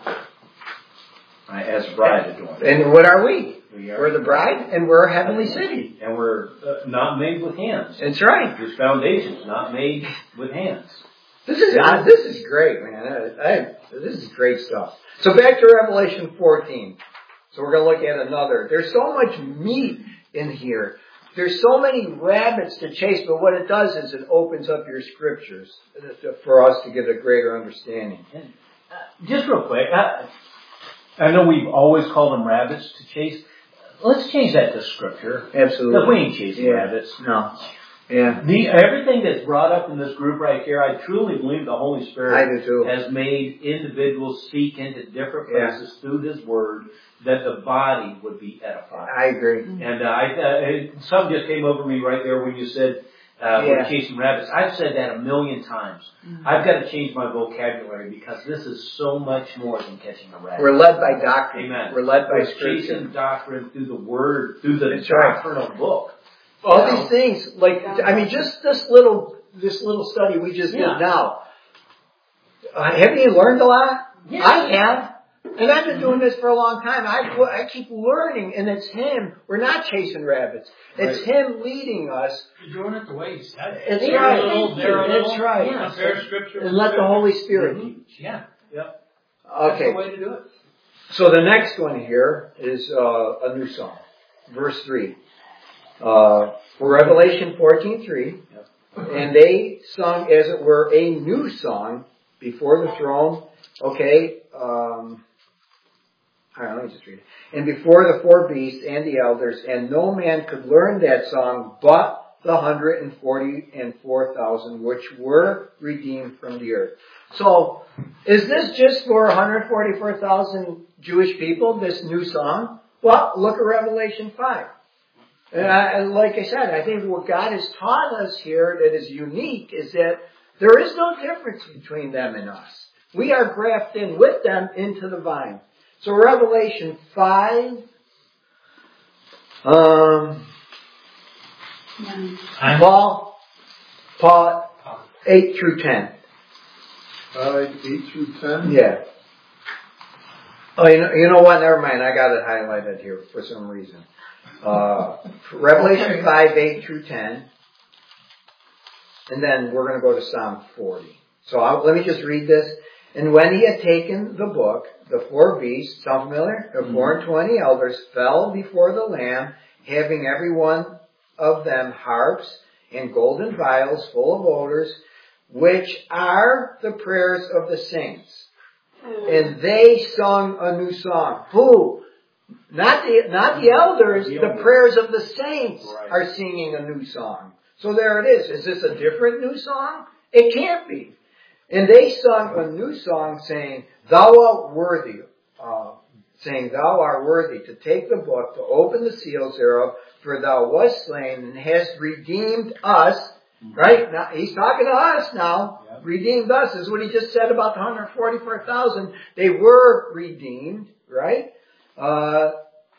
right, as a bride adorned. And what are we? We are We're the bride, and we're a heavenly city. And we're uh, not made with hands. That's right. This foundation's not made with hands. This is uh, this is great, man. I, I, this is great stuff. So back to Revelation fourteen. So we're going to look at another. There's so much meat in here. There's so many rabbits to chase, but what it does is it opens up your scriptures for us to get a greater understanding. And, uh, just real quick, I, I know we've always called them rabbits to chase. Let's change that to scripture. Absolutely. No, we ain't chasing Yeah. rabbits. No. Yeah. The, everything that's brought up in this group right here, I truly believe the Holy Spirit I do too. has made individuals seek into different Yeah. places through His Word that the body would be edified. I agree. And uh, I, uh, something just came over me right there when you said uh, Yeah. we're chasing rabbits. I've said that a million times. Mm-hmm. I've got to change my vocabulary because this is so much more than catching a rabbit. We're led by doctrine. Amen. We're led by we're scripture. chasing doctrine through the Word, through the That's right. doctrinal book. All You know? these things, like, I mean, just this little, this little study we just Yeah. did now. Uh, have you learned a lot? Yeah. I have. And I've been doing this for a long time. I, I keep learning, and it's Him. We're not chasing rabbits. It's Right. Him leading us. You're doing it the way He said it. It's Here right. a little, there a It's little. right. Yeah. Compare scripture And with let the scripture. Holy Spirit Mhm. teach. Yeah. Yep. Okay. That's the way to do it. So the next one here is uh, a new song. Verse three. Uh, Revelation fourteen three. Yep. And they sung, as it were, a new song before the throne. Okay. Um, all right, let me just read it. And before the four beasts and the elders, and no man could learn that song but the hundred and forty and four thousand which were redeemed from the earth. So, is this just for one hundred forty-four thousand Jewish people, this new song? Well, look at Revelation five. And, I, and like I said, I think what God has taught us here that is unique is that there is no difference between them and us. We are grafted in with them into the vine. So Revelation five, um, Paul, Paul, eight through ten. Uh, eight through ten? Yeah. Oh, you know, you know what? Never mind. I got it highlighted here for some reason. Uh, Revelation Okay. five, eight through ten. And then we're going to go to Psalm forty. So I'll, let me just read this. And when he had taken the book, the four beasts, sound familiar? The four and twenty elders fell before the Lamb, having every one of them harps and golden vials full of odors, which are the prayers of the saints. And they sung a new song. Who? Not the, not the elders, the prayers of the saints are singing a new song. So there it is. Is this a different new song? It can't be. And they sung a new song saying, Thou art worthy, uh, saying, Thou art worthy to take the book, to open the seals thereof, for Thou wast slain and hast redeemed us. Right? Now, he's talking to us now. Yep. Redeemed us is what he just said about the one hundred forty-four thousand. They were redeemed, right? Uh,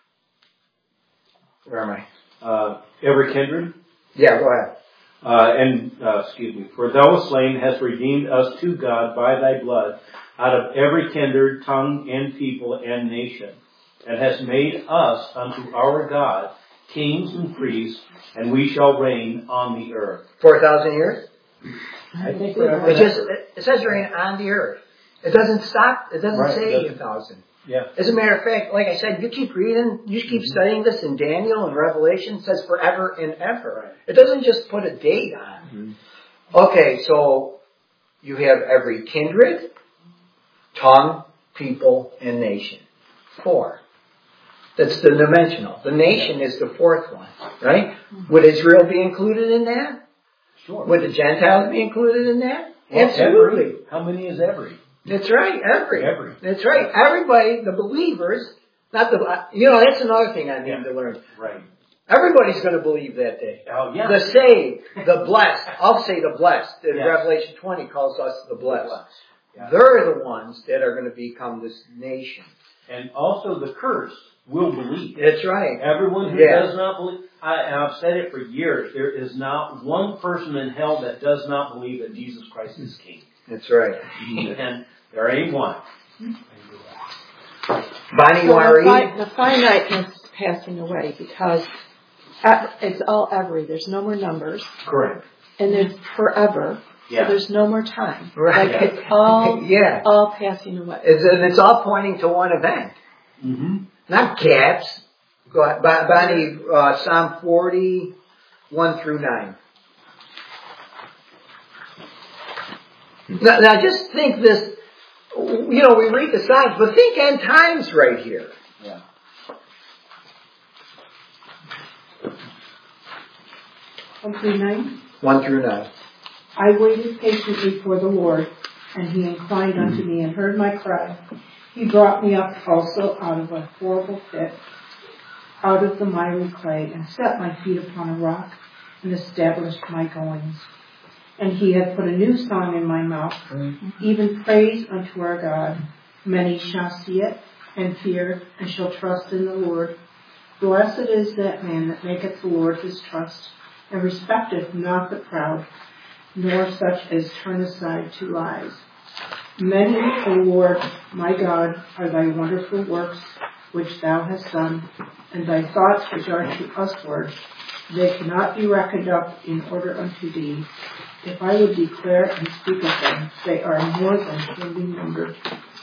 where am I? Uh, every kindred. Yeah, go ahead. Uh, and, uh, excuse me, for thou wast slain hast redeemed us to God by thy blood out of every kindred, tongue, and people, and nation, and hast made us unto our God kings and priests, and we shall reign on the earth. Four thousand years? I think it just, it says reign on the earth. It doesn't stop, it doesn't right, say it a thousand. Yeah. As a matter of fact, like I said, you keep reading, you keep mm-hmm. studying this in Daniel and Revelation, it says forever and ever. Right. It doesn't just put a date on. Mm-hmm. Okay, so you have every kindred, tongue, people, and nation. Four. That's the dimensional. The nation is the fourth one, right? Mm-hmm. Would Israel be included in that? Sure. Would the Gentiles be included in that? Well, absolutely. Every. How many is every? That's right, every. Every. That's right. Everybody, the believers, not the, you know, that's another thing I need yeah. to learn. Right. Everybody's going to believe that day. Oh, yeah. The saved, the blessed. I'll say the blessed. In yes. Revelation twenty calls us the blessed. The blessed. Yeah. They're the ones that are going to become this nation. And also the cursed will believe. That's right. Everyone who yeah. does not believe, I, and I've said it for years, there is not one person in hell that does not believe that Jesus Christ is King. That's right. And there ain't one. Bonnie, you so want to read? The finiteness is passing away because it's all every. There's no more numbers. Correct. And there's forever. Yeah. So there's no more time. Right. Like it's all, yeah. all passing away. It's, and it's all pointing to one event. Mm-hmm. Not gaps. Go ahead. Bonnie, uh, Psalm forty, one through nine. Now, now just think this, you know, we read the Psalms, but think end times right here. Yeah. One through nine? One through nine. I waited patiently for the Lord, and he inclined mm-hmm. unto me and heard my cry. He brought me up also out of a horrible pit, out of the miry clay, and set my feet upon a rock, and established my goings. And he hath put a new song in my mouth, mm-hmm. even praise unto our God. Many shall see it, and fear, and shall trust in the Lord. Blessed is that man that maketh the Lord his trust, and respecteth not the proud, nor such as turn aside to lies. Many, O Lord, my God, are thy wonderful works which thou hast done, and thy thoughts which are to usward. They cannot be reckoned up in order unto thee. If I would declare and speak of them, they are more than can be numbered.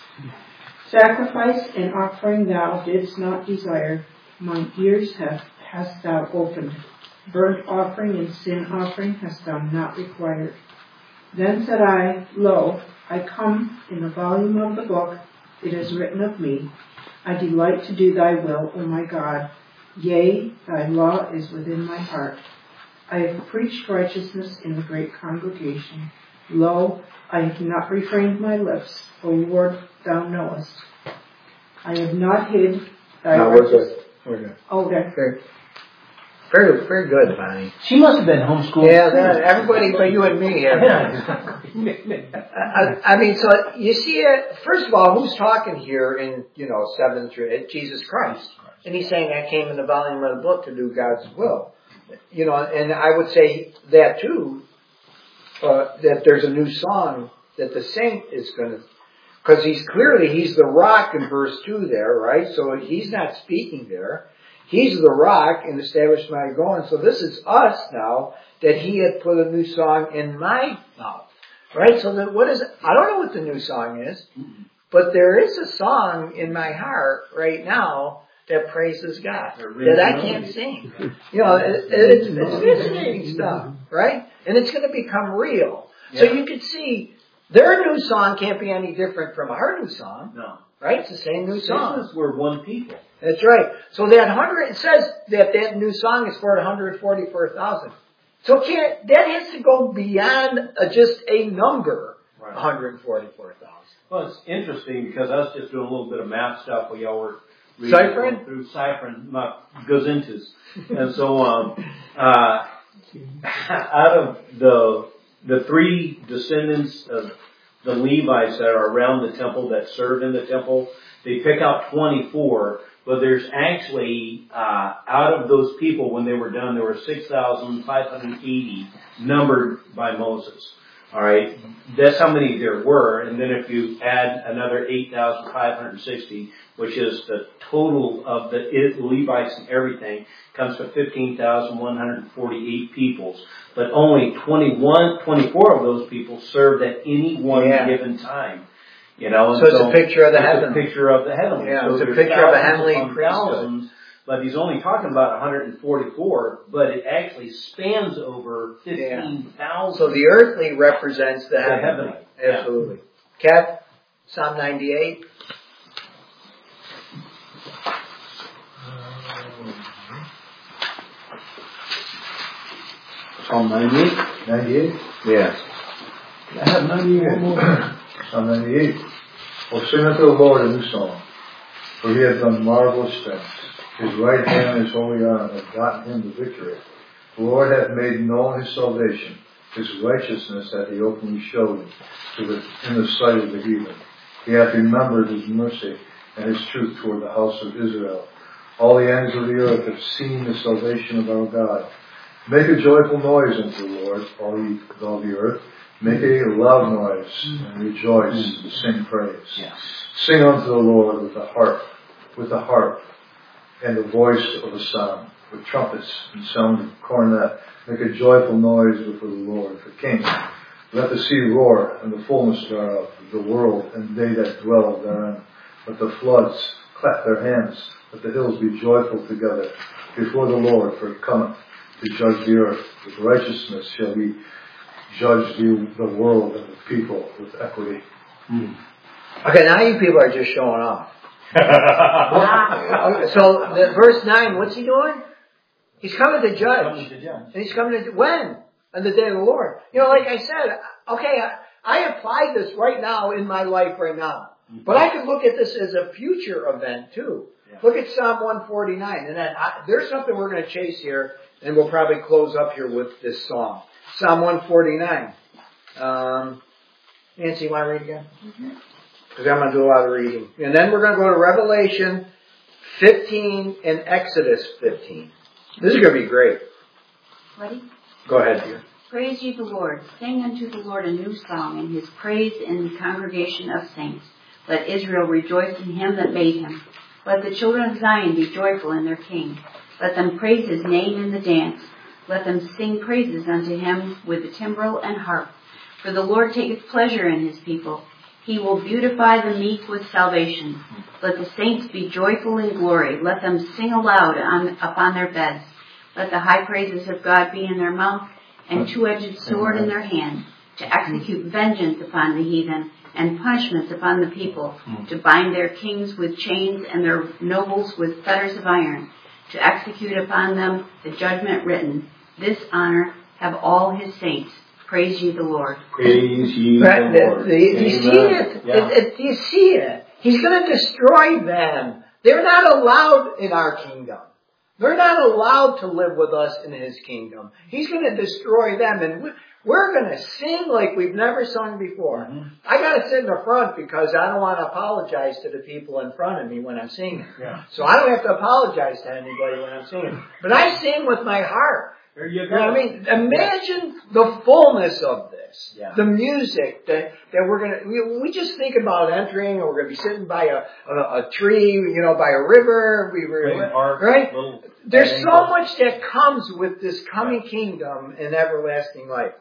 Sacrifice and offering thou didst not desire, mine ears have, hast thou opened. Burnt offering and sin offering hast thou not required. Then said I, Lo, I come in the volume of the book, it is written of me. I delight to do thy will, O my God. Yea, thy law is within my heart. I have preached righteousness in the great congregation. Lo, I have not refrained my lips. O Lord, thou knowest. I have not hid thy no, righteousness. We're good. We're good. Okay. Very, very, very good, Bonnie. She must have been homeschooled. Yeah, that, everybody but you and me. I, I mean, so you see it. First of all, who's talking here in, you know, seven through Jesus Christ. And he's saying, I came in the volume of the book to do God's will. You know, and I would say that too, uh, that there's a new song that the saint is going to, because he's clearly, he's the rock in verse two there, right? So he's not speaking there. He's the rock and established my going. So this is us now that he had put a new song in my mouth, right? So that what is it? I don't know what the new song is, but there is a song in my heart right now that praises God, that I can't sing. You know, it, it, it's, it's fascinating stuff. right? And it's going to become real. Yeah. So you can see their new song can't be any different from our new song. No. Right? It's the same new song. Because we're one people. That's right. So that hundred, it says that that new song is for one hundred forty-four thousand. So can't, that has to go beyond a, just a number, right. one hundred forty-four thousand. Well, it's interesting because I was just doing a little bit of math stuff while y'all were reading ciphering through ciphering, my gazintas. And so, um, uh, out of the, the three descendants of the Levites that are around the temple, that serve in the temple, they pick out twenty-four, but there's actually, uh, out of those people, when they were done, there were six thousand five hundred eighty numbered by Moses. Alright? That's how many there were, and then if you add another eight thousand five hundred sixty, which is the total of the Levites and everything, comes to fifteen thousand one hundred forty-eight peoples. But only twenty-one, twenty-four of those people served at any one yeah. given time. You know, so it's so a picture of the heaven. It's a picture of the heaven. Yeah, so it's a picture of a heavenly priesthood. But he's only talking about one hundred forty-four, but it actually spans over fifteen thousand. So the earthly represents the, the heavenly. heavenly. Absolutely. Yeah. Kev, Psalm ninety-eight. Psalm ninety-eight? ninety-eight? Yes. I have ninety-eight. Psalm ninety-eight. Oh, sing unto the Lord a new song, for he hath done marvelous things. His right hand and his holy arm have gotten him the victory. The Lord hath made known his salvation. His righteousness hath he openly showed to the, in the sight of the heathen. He hath remembered his mercy and his truth toward the house of Israel. All the ends of the earth have seen the salvation of our God. Make a joyful noise unto the Lord, all ye all the earth. Make a loud noise and rejoice and sing praise. Yes. Sing unto the Lord with the harp, with the harp and the voice of a psalm, with trumpets and sound of cornet. Make a joyful noise before the Lord, for King. Let the sea roar and the fullness thereof, the world and they that dwell therein. Let the floods clap their hands. Let the hills be joyful together before the Lord, for it cometh to judge the earth. With righteousness shall he judge the, the world and the people with equity. Mm. Okay, now you people are just showing off. So, the, verse nine, what's he doing? He's coming to judge. Coming to judge. And he's coming to, when? On the day of the Lord. You know, like I said, okay, I, I apply this right now in my life right now. Mm-hmm. But I could look at this as a future event too. Yeah. Look at Psalm one forty-nine. And then I, there's something we're going to chase here, and we'll probably close up here with this song. Psalm one forty-nine. Um, Nancy, you want to read again? Mm-hmm. Because I'm going to do a lot of reading. And then we're going to go to Revelation fifteen and Exodus fifteen. This is going to be great. Ready? Go ahead, dear. Praise ye the Lord. Sing unto the Lord a new song, and his praise in the congregation of saints. Let Israel rejoice in him that made him. Let the children of Zion be joyful in their king. Let them praise his name in the dance. Let them sing praises unto him with the timbrel and harp. For the Lord taketh pleasure in his people. He will beautify the meek with salvation. Let the saints be joyful in glory. Let them sing aloud on, upon their beds. Let the high praises of God be in their mouth, and two-edged sword in their hand, to execute vengeance upon the heathen, and punishments upon the people, to bind their kings with chains, and their nobles with fetters of iron, to execute upon them the judgment written. This honor have all his saints. Praise ye the Lord. Praise ye right, the Lord. Do you, you see it? Yeah. It, it? Do you see it? He's going to destroy them. They're not allowed in our kingdom. They're not allowed to live with us in his kingdom. He's going to destroy them, and we're going to sing like we've never sung before. Mm-hmm. I got to sit in the front because I don't want to apologize to the people in front of me when I'm singing. Yeah. So I don't have to apologize to anybody when I'm singing. But I sing with my heart. There you go. You know what I mean? Imagine the fullness of this. Yeah. The music that, that we're going to, we, we just think about entering, and we're going to be sitting by a, a, a tree, you know, by a river, we were, park, right? Little, There's so much that comes with this coming yeah. kingdom and everlasting life.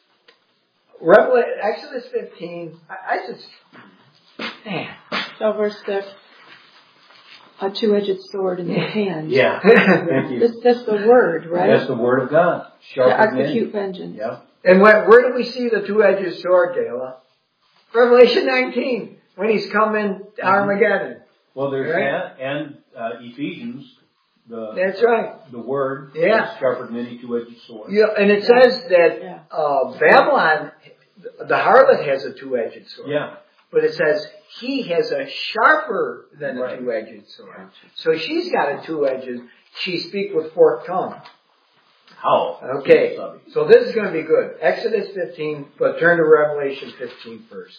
Revelation, Exodus fifteen, I, I just, man. So verse six. a two-edged sword in their hand. Yeah. Thank you. That's, that's the word, right? That's the word of God. To Sharper than execute vengeance. Yeah. And where, where do we see the two-edged sword, Gayla? Revelation nineteen, when he's coming to Armageddon. Well, there's Right. that, and uh, Ephesians. The, That's right. The word Yeah. is sharper than any two-edged sword. Yeah, and it says that Yeah. uh, Babylon, the harlot has a two-edged sword. Yeah. But it says he has a sharper than a Right. two-edged sword. So she's got a two-edged. She speak with forked tongue. How? Okay. So this is going to be good. Exodus fifteen, but turn to Revelation fifteen first.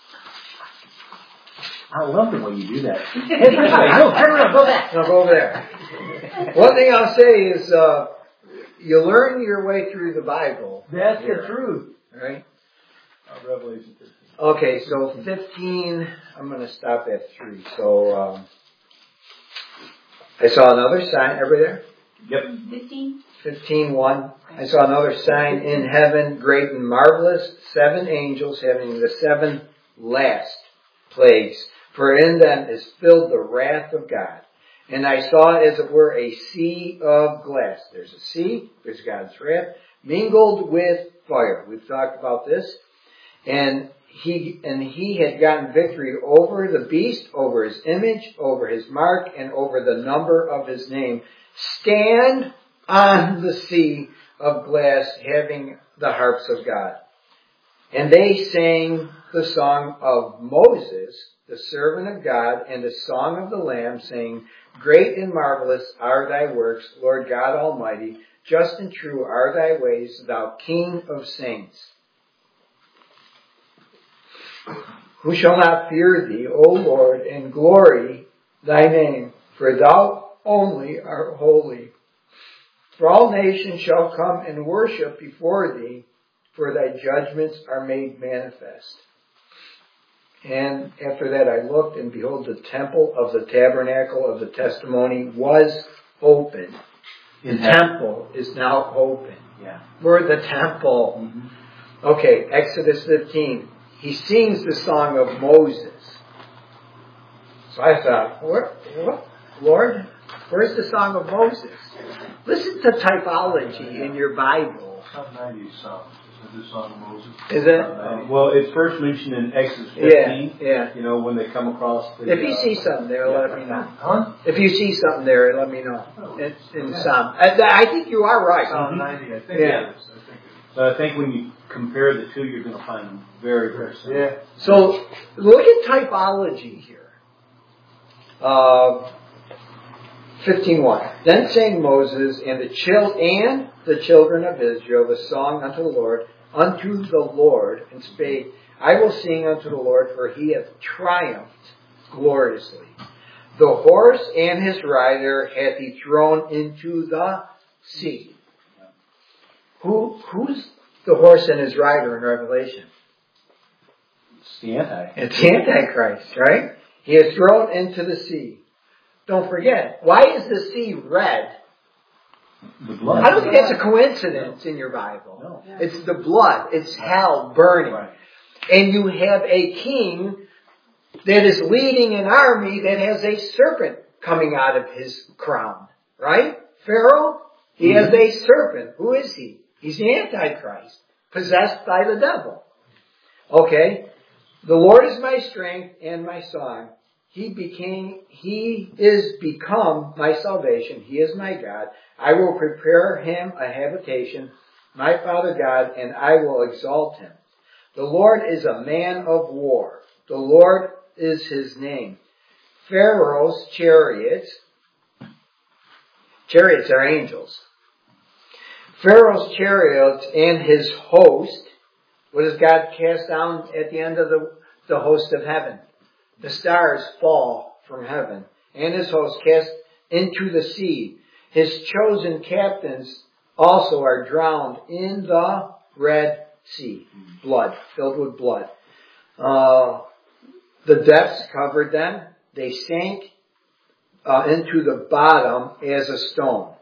I love the way you do that. Hey, no, turn around, go back. Now go over there. One thing I'll say is, uh, you learn your way through the Bible. That's here, the truth. right? Uh, Revelation fifteen. Okay, so fifteen, I'm going to stop at three. So, um, I saw another sign. Everybody there? Yep. Fifteen? fifteen one. I saw another sign in heaven, great and marvelous, seven angels having the seven last plagues, for in them is filled the wrath of God. And I saw as it were a sea of glass. There's a sea, there's God's wrath, mingled with fire. We've talked about this. And he, and he had gotten victory over the beast, over his image, over his mark, and over the number of his name. Stand on the sea of glass, having the harps of God. And they sang the song of Moses, the servant of God, and the song of the Lamb, saying, Great and marvelous are thy works, Lord God Almighty. Just and true are thy ways, thou King of saints. Who shall not fear thee, O Lord, and glory thy name? For thou only art holy. For all nations shall come and worship before thee, for thy judgments are made manifest. And after that I looked, and behold, the temple of the tabernacle of the testimony was open. The temple is now open. Yeah. We're the temple. Mm-hmm. Okay, Exodus fifteen. He sings the song of Moses. So I thought, what, what, Lord, where's the song of Moses? Listen to typology in your Bible. Psalm ninety is Psalm. Isn't it the Song of Moses? Is it? Uh, well, it's first mentioned in Exodus fifteen. Yeah, yeah. You know, when they come across the... If you uh, see something there, yeah. let me know. Huh? If you see something there, let me know. In, in Psalm. I, I think you are right. Psalm ninety, I think Yeah. it is. I think it is. So I think when you compare the two, you're going to find them very, very similar. Yeah. So, look at typology here. Uh, fifteen one. Then sang Moses and the chil- and the children of Israel the song unto the Lord, unto the Lord, and spake, I will sing unto the Lord, for he hath triumphed gloriously. The horse and his rider hath he thrown into the sea. Who, who's the horse and his rider in Revelation? It's the anti. It's the Antichrist, right? He is thrown into the sea. Don't forget, why is the sea red? The blood. I don't think that's a coincidence in your Bible. No. It's the blood. It's hell burning. Right. And you have a king that is leading an army that has a serpent coming out of his crown. Right? Pharaoh? He Mm-hmm. has a serpent. Who is he? He's the Antichrist, possessed by the devil. Okay. The Lord is my strength and my song. He became, he is become my salvation. He is my God. I will prepare him a habitation, my Father God, and I will exalt him. The Lord is a man of war. The Lord is his name. Pharaoh's chariots, chariots are angels. Pharaoh's chariots and his host. What does God cast down at the end of the, the host of heaven? The stars fall from heaven, and his host cast into the sea. His chosen captains also are drowned in the Red Sea. Blood, filled with blood. Uh, the depths covered them. They sank uh, into the bottom as a stone.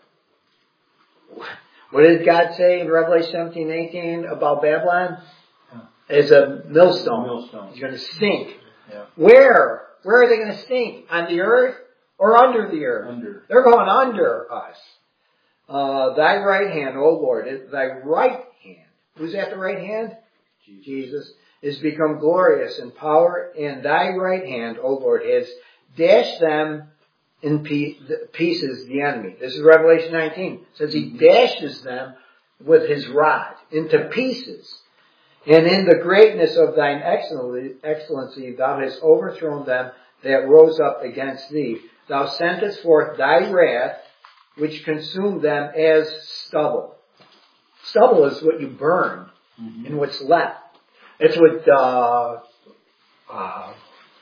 What did God say in Revelation seventeen eighteen about Babylon? As a millstone. Millstone. He's going to sink. Yeah. Where? Where are they going to sink? On the earth or under the earth? Under. They're going under us. Uh, thy right hand, O Lord, thy right hand. Who's at the right hand? Jesus. Jesus is become glorious in power, and thy right hand, O Lord, has dashed them in pieces, the enemy. This is Revelation nineteen. It says he dashes them with his rod into pieces. And in the greatness of thine excellency, thou hast overthrown them that rose up against thee. Thou sentest forth thy wrath, which consumed them as stubble. Stubble is what you burn, mm-hmm. and what's left. It's what, uh, uh,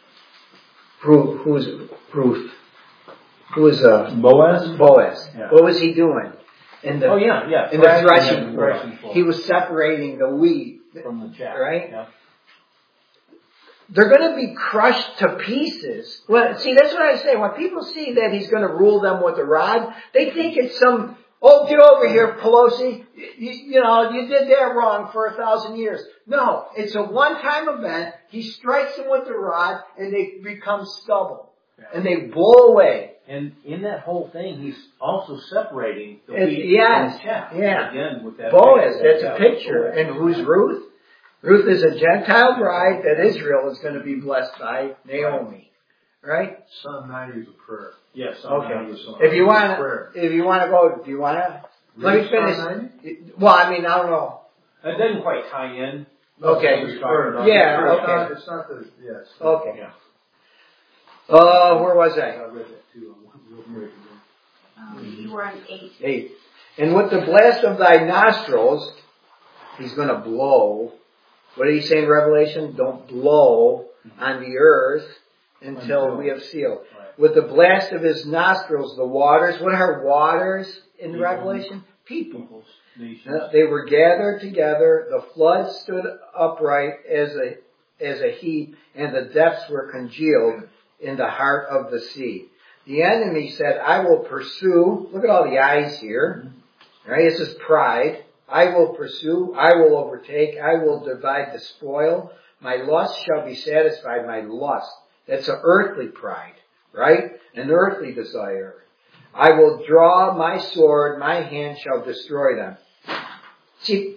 Ruth, who's Ruth? Who was, uh, Boaz? Boaz. Yeah. What was he doing? In the, oh, yeah, yeah. In the threshing floor. floor. He was separating the wheat from the chaff. Right? Yeah. They're going to be crushed to pieces. Well, see, that's what I say. When people see that he's going to rule them with a rod, they think it's some, oh, get over here, Pelosi. You, you know, you did that wrong for a thousand years. No, it's a one-time event. He strikes them with the rod, and they become stubble. Yeah. And they blow away. And in that whole thing, he's also separating the it's, wheat yes, and chaff. Yeah. Again, with that Boaz, picture, that's a picture. And who's Ruth? Ruth is a Gentile bride that Israel is going to be blessed by, Naomi. Right? Psalm ninety is a prayer. Yes. Okay. If you want to, if you want to go, do you want to? Let me finish. Well, I mean, I don't know. It doesn't quite tie in. Okay. No, yeah. It's okay. Not, it's not the yes. Okay. Yeah. Uh, where was I? I read that too. Um, you were on eight. Eight. And with the blast of thy nostrils, he's going to blow. What did he say in Revelation? Don't blow on the earth until, until. we have sealed. Right. With the blast of his nostrils, the waters. What are waters in People. Revelation? People. Uh, they were gathered together. The flood stood upright as a as a heap, and the depths were congealed in the heart of the sea. The enemy said, I will pursue. Look at all the eyes here. Mm-hmm. Right? This is pride. I will pursue. I will overtake. I will divide the spoil. My lust shall be satisfied. My lust. That's an earthly pride. Right? An earthly desire. I will draw my sword. My hand shall destroy them. See,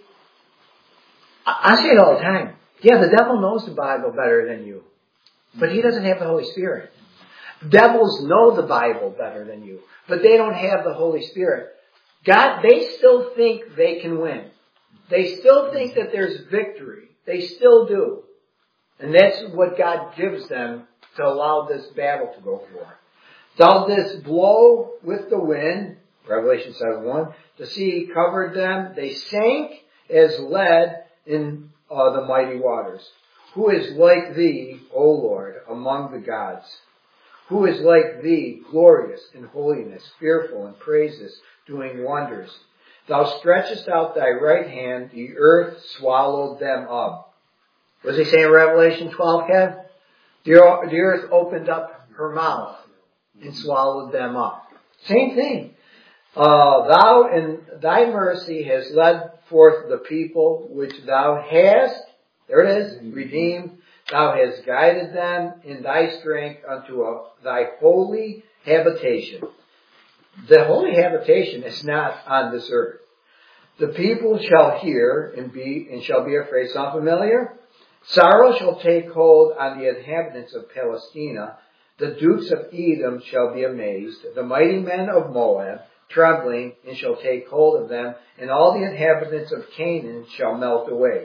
I say it all the time. Yeah, the devil knows the Bible better than you. But he doesn't have the Holy Spirit. Devils know the Bible better than you. But they don't have the Holy Spirit. God, they still think they can win. They still think that there's victory. They still do. And that's what God gives them to allow this battle to go forth. Thou didst blow with the wind, Revelation seven one, the sea covered them. They sank as lead in uh, the mighty waters. Who is like thee, O Lord, among the gods? Who is like thee, glorious in holiness, fearful in praises, doing wonders? Thou stretchest out thy right hand, the earth swallowed them up. What does he say in Revelation twelve, Kev? The earth opened up her mouth and swallowed them up. Same thing. Uh, thou in thy mercy has led forth the people which thou hast, there it is, redeemed. Thou hast guided them in thy strength unto a, thy holy habitation. The holy habitation is not on this earth. The people shall hear and be and shall be afraid. Sound familiar? Sorrow shall take hold on the inhabitants of Palestina. The dukes of Edom shall be amazed. The mighty men of Moab, trembling, and shall take hold of them. And all the inhabitants of Canaan shall melt away.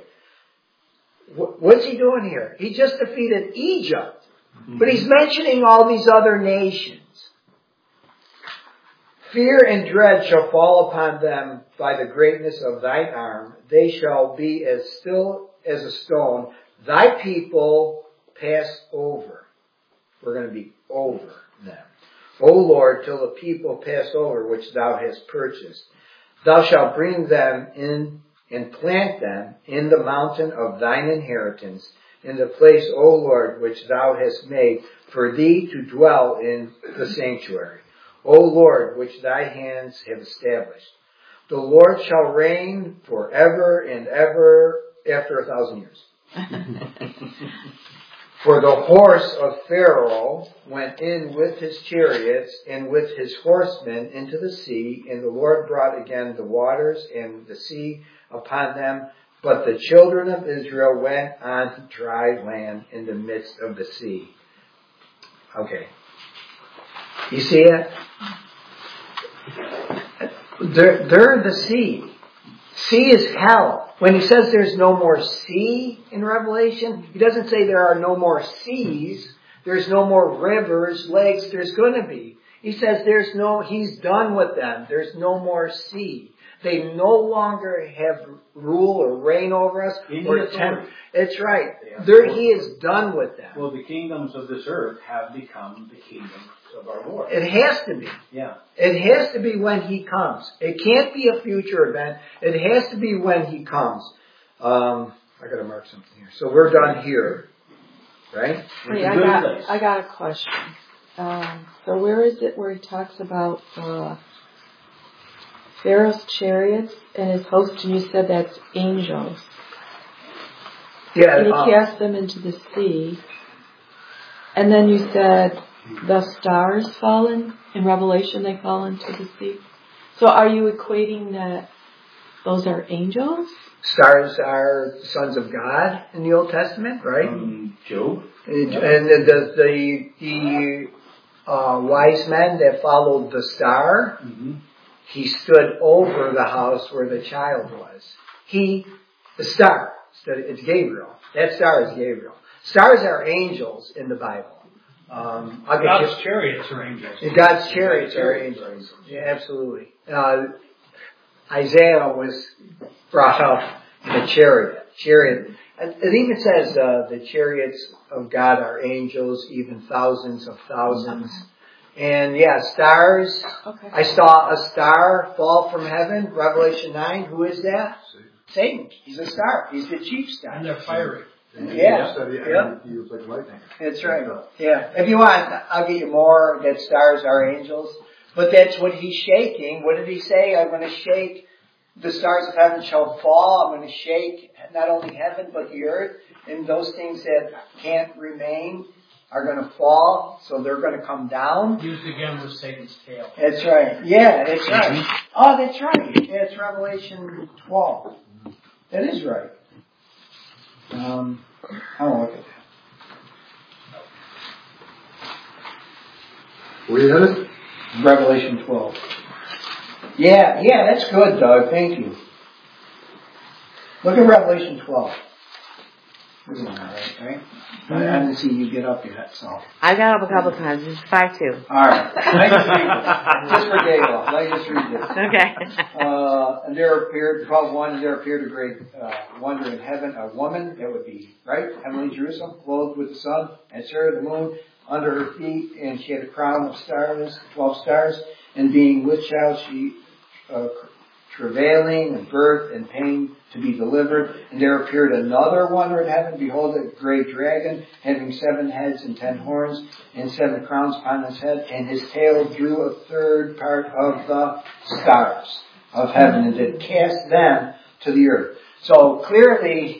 What's he doing here? He just defeated Egypt. But he's mentioning all these other nations. Fear and dread shall fall upon them by the greatness of thine arm. They shall be as still as a stone. Thy people pass over. We're going to be over them. O Lord, till the people pass over which thou hast purchased. Thou shalt bring them in and plant them in the mountain of thine inheritance, in the place, O Lord, which thou hast made for thee to dwell in the sanctuary. O Lord, which thy hands have established. The Lord shall reign forever and ever after a thousand years. For the horse of Pharaoh went in with his chariots and with his horsemen into the sea, and the Lord brought again the waters and the sea upon them. But the children of Israel went on dry land in the midst of the sea. Okay. You see it? They're, they're the sea. Sea is hell. When he says there's no more sea in Revelation, he doesn't say there are no more seas. There's no more rivers, lakes. There's going to be. He says there's no, he's done with them. There's no more sea. They no longer have rule or reign over us. Or tempt. It's right. There, he is done with them. Well, the kingdoms of this earth have become the kingdoms of our Lord. It has to be. Yeah. It has to be when he comes. It can't be a future event. It has to be when he comes. Um, I got to mark something here. So we're done here, right? Wait, I got, I got a question. Um, so where is it where he talks about uh, Pharaoh's chariots and his host, and you said that's angels? Yeah. And he uh, cast them into the sea. And then you said the stars fallen in Revelation, they fall into the sea. So are you equating that those are angels? Stars are sons of God in the Old Testament, right? Um, Job. And, and the the, the uh, wise men that followed the star, Mm-hmm. he stood over the house where the child was. He, the star, it's Gabriel. That star is Gabriel. Stars are angels in the Bible. Um, I'll get God's you. chariots are angels. God's chariots are angels. Yeah, absolutely. Uh, Isaiah was brought up in a chariot. Chariot. It even says uh, the chariots of God are angels, even thousands of thousands. And yeah, stars. Okay. I saw a star fall from heaven. Revelation nine. Who is that? Satan. He's a star. He's the chief star. And they're fiery. Yeah. Yeah. He was like lightning. That's right. Yeah. If you want, I'll get you more that stars are angels. But that's what he's shaking. What did he say? I'm going to shake. The stars of heaven shall fall. I'm going to shake not only heaven but the earth. And those things that can't remain are going to fall. So they're going to come down. Used again with Satan's tail. That's right. Yeah, that's right. Oh, that's right. Yeah, it's Revelation twelve. That is right. Um, I don't look at that. Where you headed? Revelation twelve. Yeah, yeah, that's good, Doug. Thank you. Look at Revelation twelve. We're doing all right, right? I haven't seen you get up yet, so. I got up a couple times. It's five two. All right. Let me just read this. Just for Gayla. Let me just read this. Okay. Uh, and there appeared, twelve one, and there appeared a great uh, wonder in heaven, a woman, that would be, right, heavenly Jerusalem, clothed with the sun, and her the moon under her feet, and she had a crown of stars, twelve stars, and being with child, she uh, travailing and birth and pain to be delivered. And there appeared another wonder in heaven. Behold, a great dragon, having seven heads and ten horns, and seven crowns upon his head, and his tail drew a third part of the stars of heaven, and did cast them to the earth. So clearly,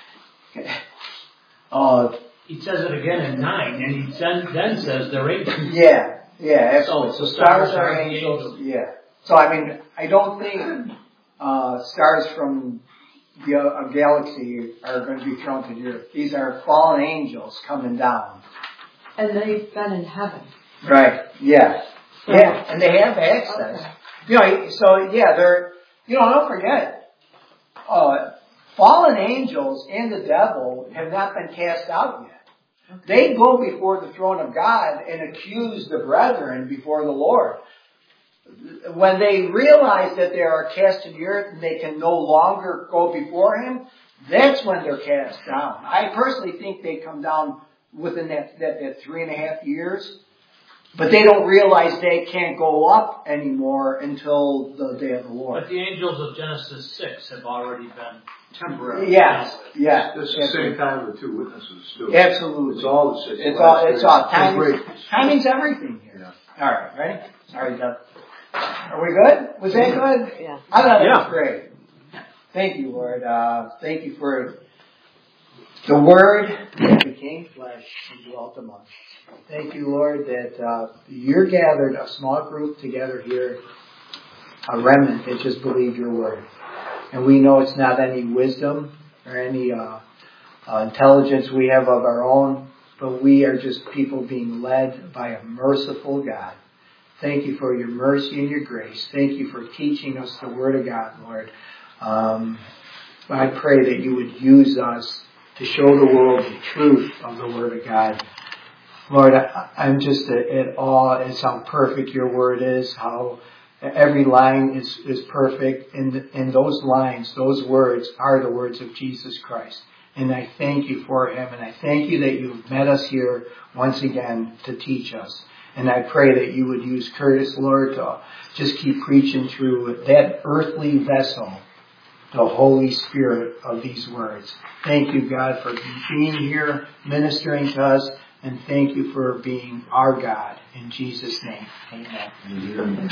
uh, He says it again in nine, and he then, then says they're angels. yeah, yeah, absolutely. So, So stars stars are are angels. angels. Yeah. So I mean, I don't think uh, stars from the, a galaxy are going to be thrown to the earth. These are fallen angels coming down. And they've been in heaven. Right. Yeah. So, yeah. And they have access. Okay. You know. So yeah, they're. You know, don't forget. Uh, fallen angels and the devil have not been cast out yet. Okay. They go before the throne of God and accuse the brethren before the Lord. When they realize that they are cast to the earth and they can no longer go before Him, that's when they're cast down. I personally think they come down within that, that, that three and a half years, but they don't realize they can't go up anymore until the day of the Lord. But the angels of Genesis six have already been temporary. Yes, yes. It's the same time of the two witnesses, too. Absolutely. It's all the same. It's all, it's all. Timing's, Timing's, timing's everything here. Yeah. All right, ready? Sorry, Doug. Are we good? Was that good? Yeah. I thought it Yeah. was great. Thank you, Lord. Uh, thank you for The Word became flesh and dwelt among us. Thank you, Lord, that uh, you're gathered a small group together here, a remnant that just believe your Word. And we know it's not any wisdom or any uh, uh, intelligence we have of our own, but we are just people being led by a merciful God. Thank you for your mercy and your grace. Thank you for teaching us the Word of God, Lord. Um, I pray that you would use us to show the world the truth of the Word of God. Lord, I, I'm just at awe at how perfect your Word is, how every line is, is perfect. And, and those lines, those words are the words of Jesus Christ. And I thank you for Him. And I thank you that you've met us here once again to teach us. And I pray that you would use Curtis, Lord, to just keep preaching through that earthly vessel, the Holy Spirit of these words. Thank you, God, for being here, ministering to us, and thank you for being our God. In Jesus' name, amen.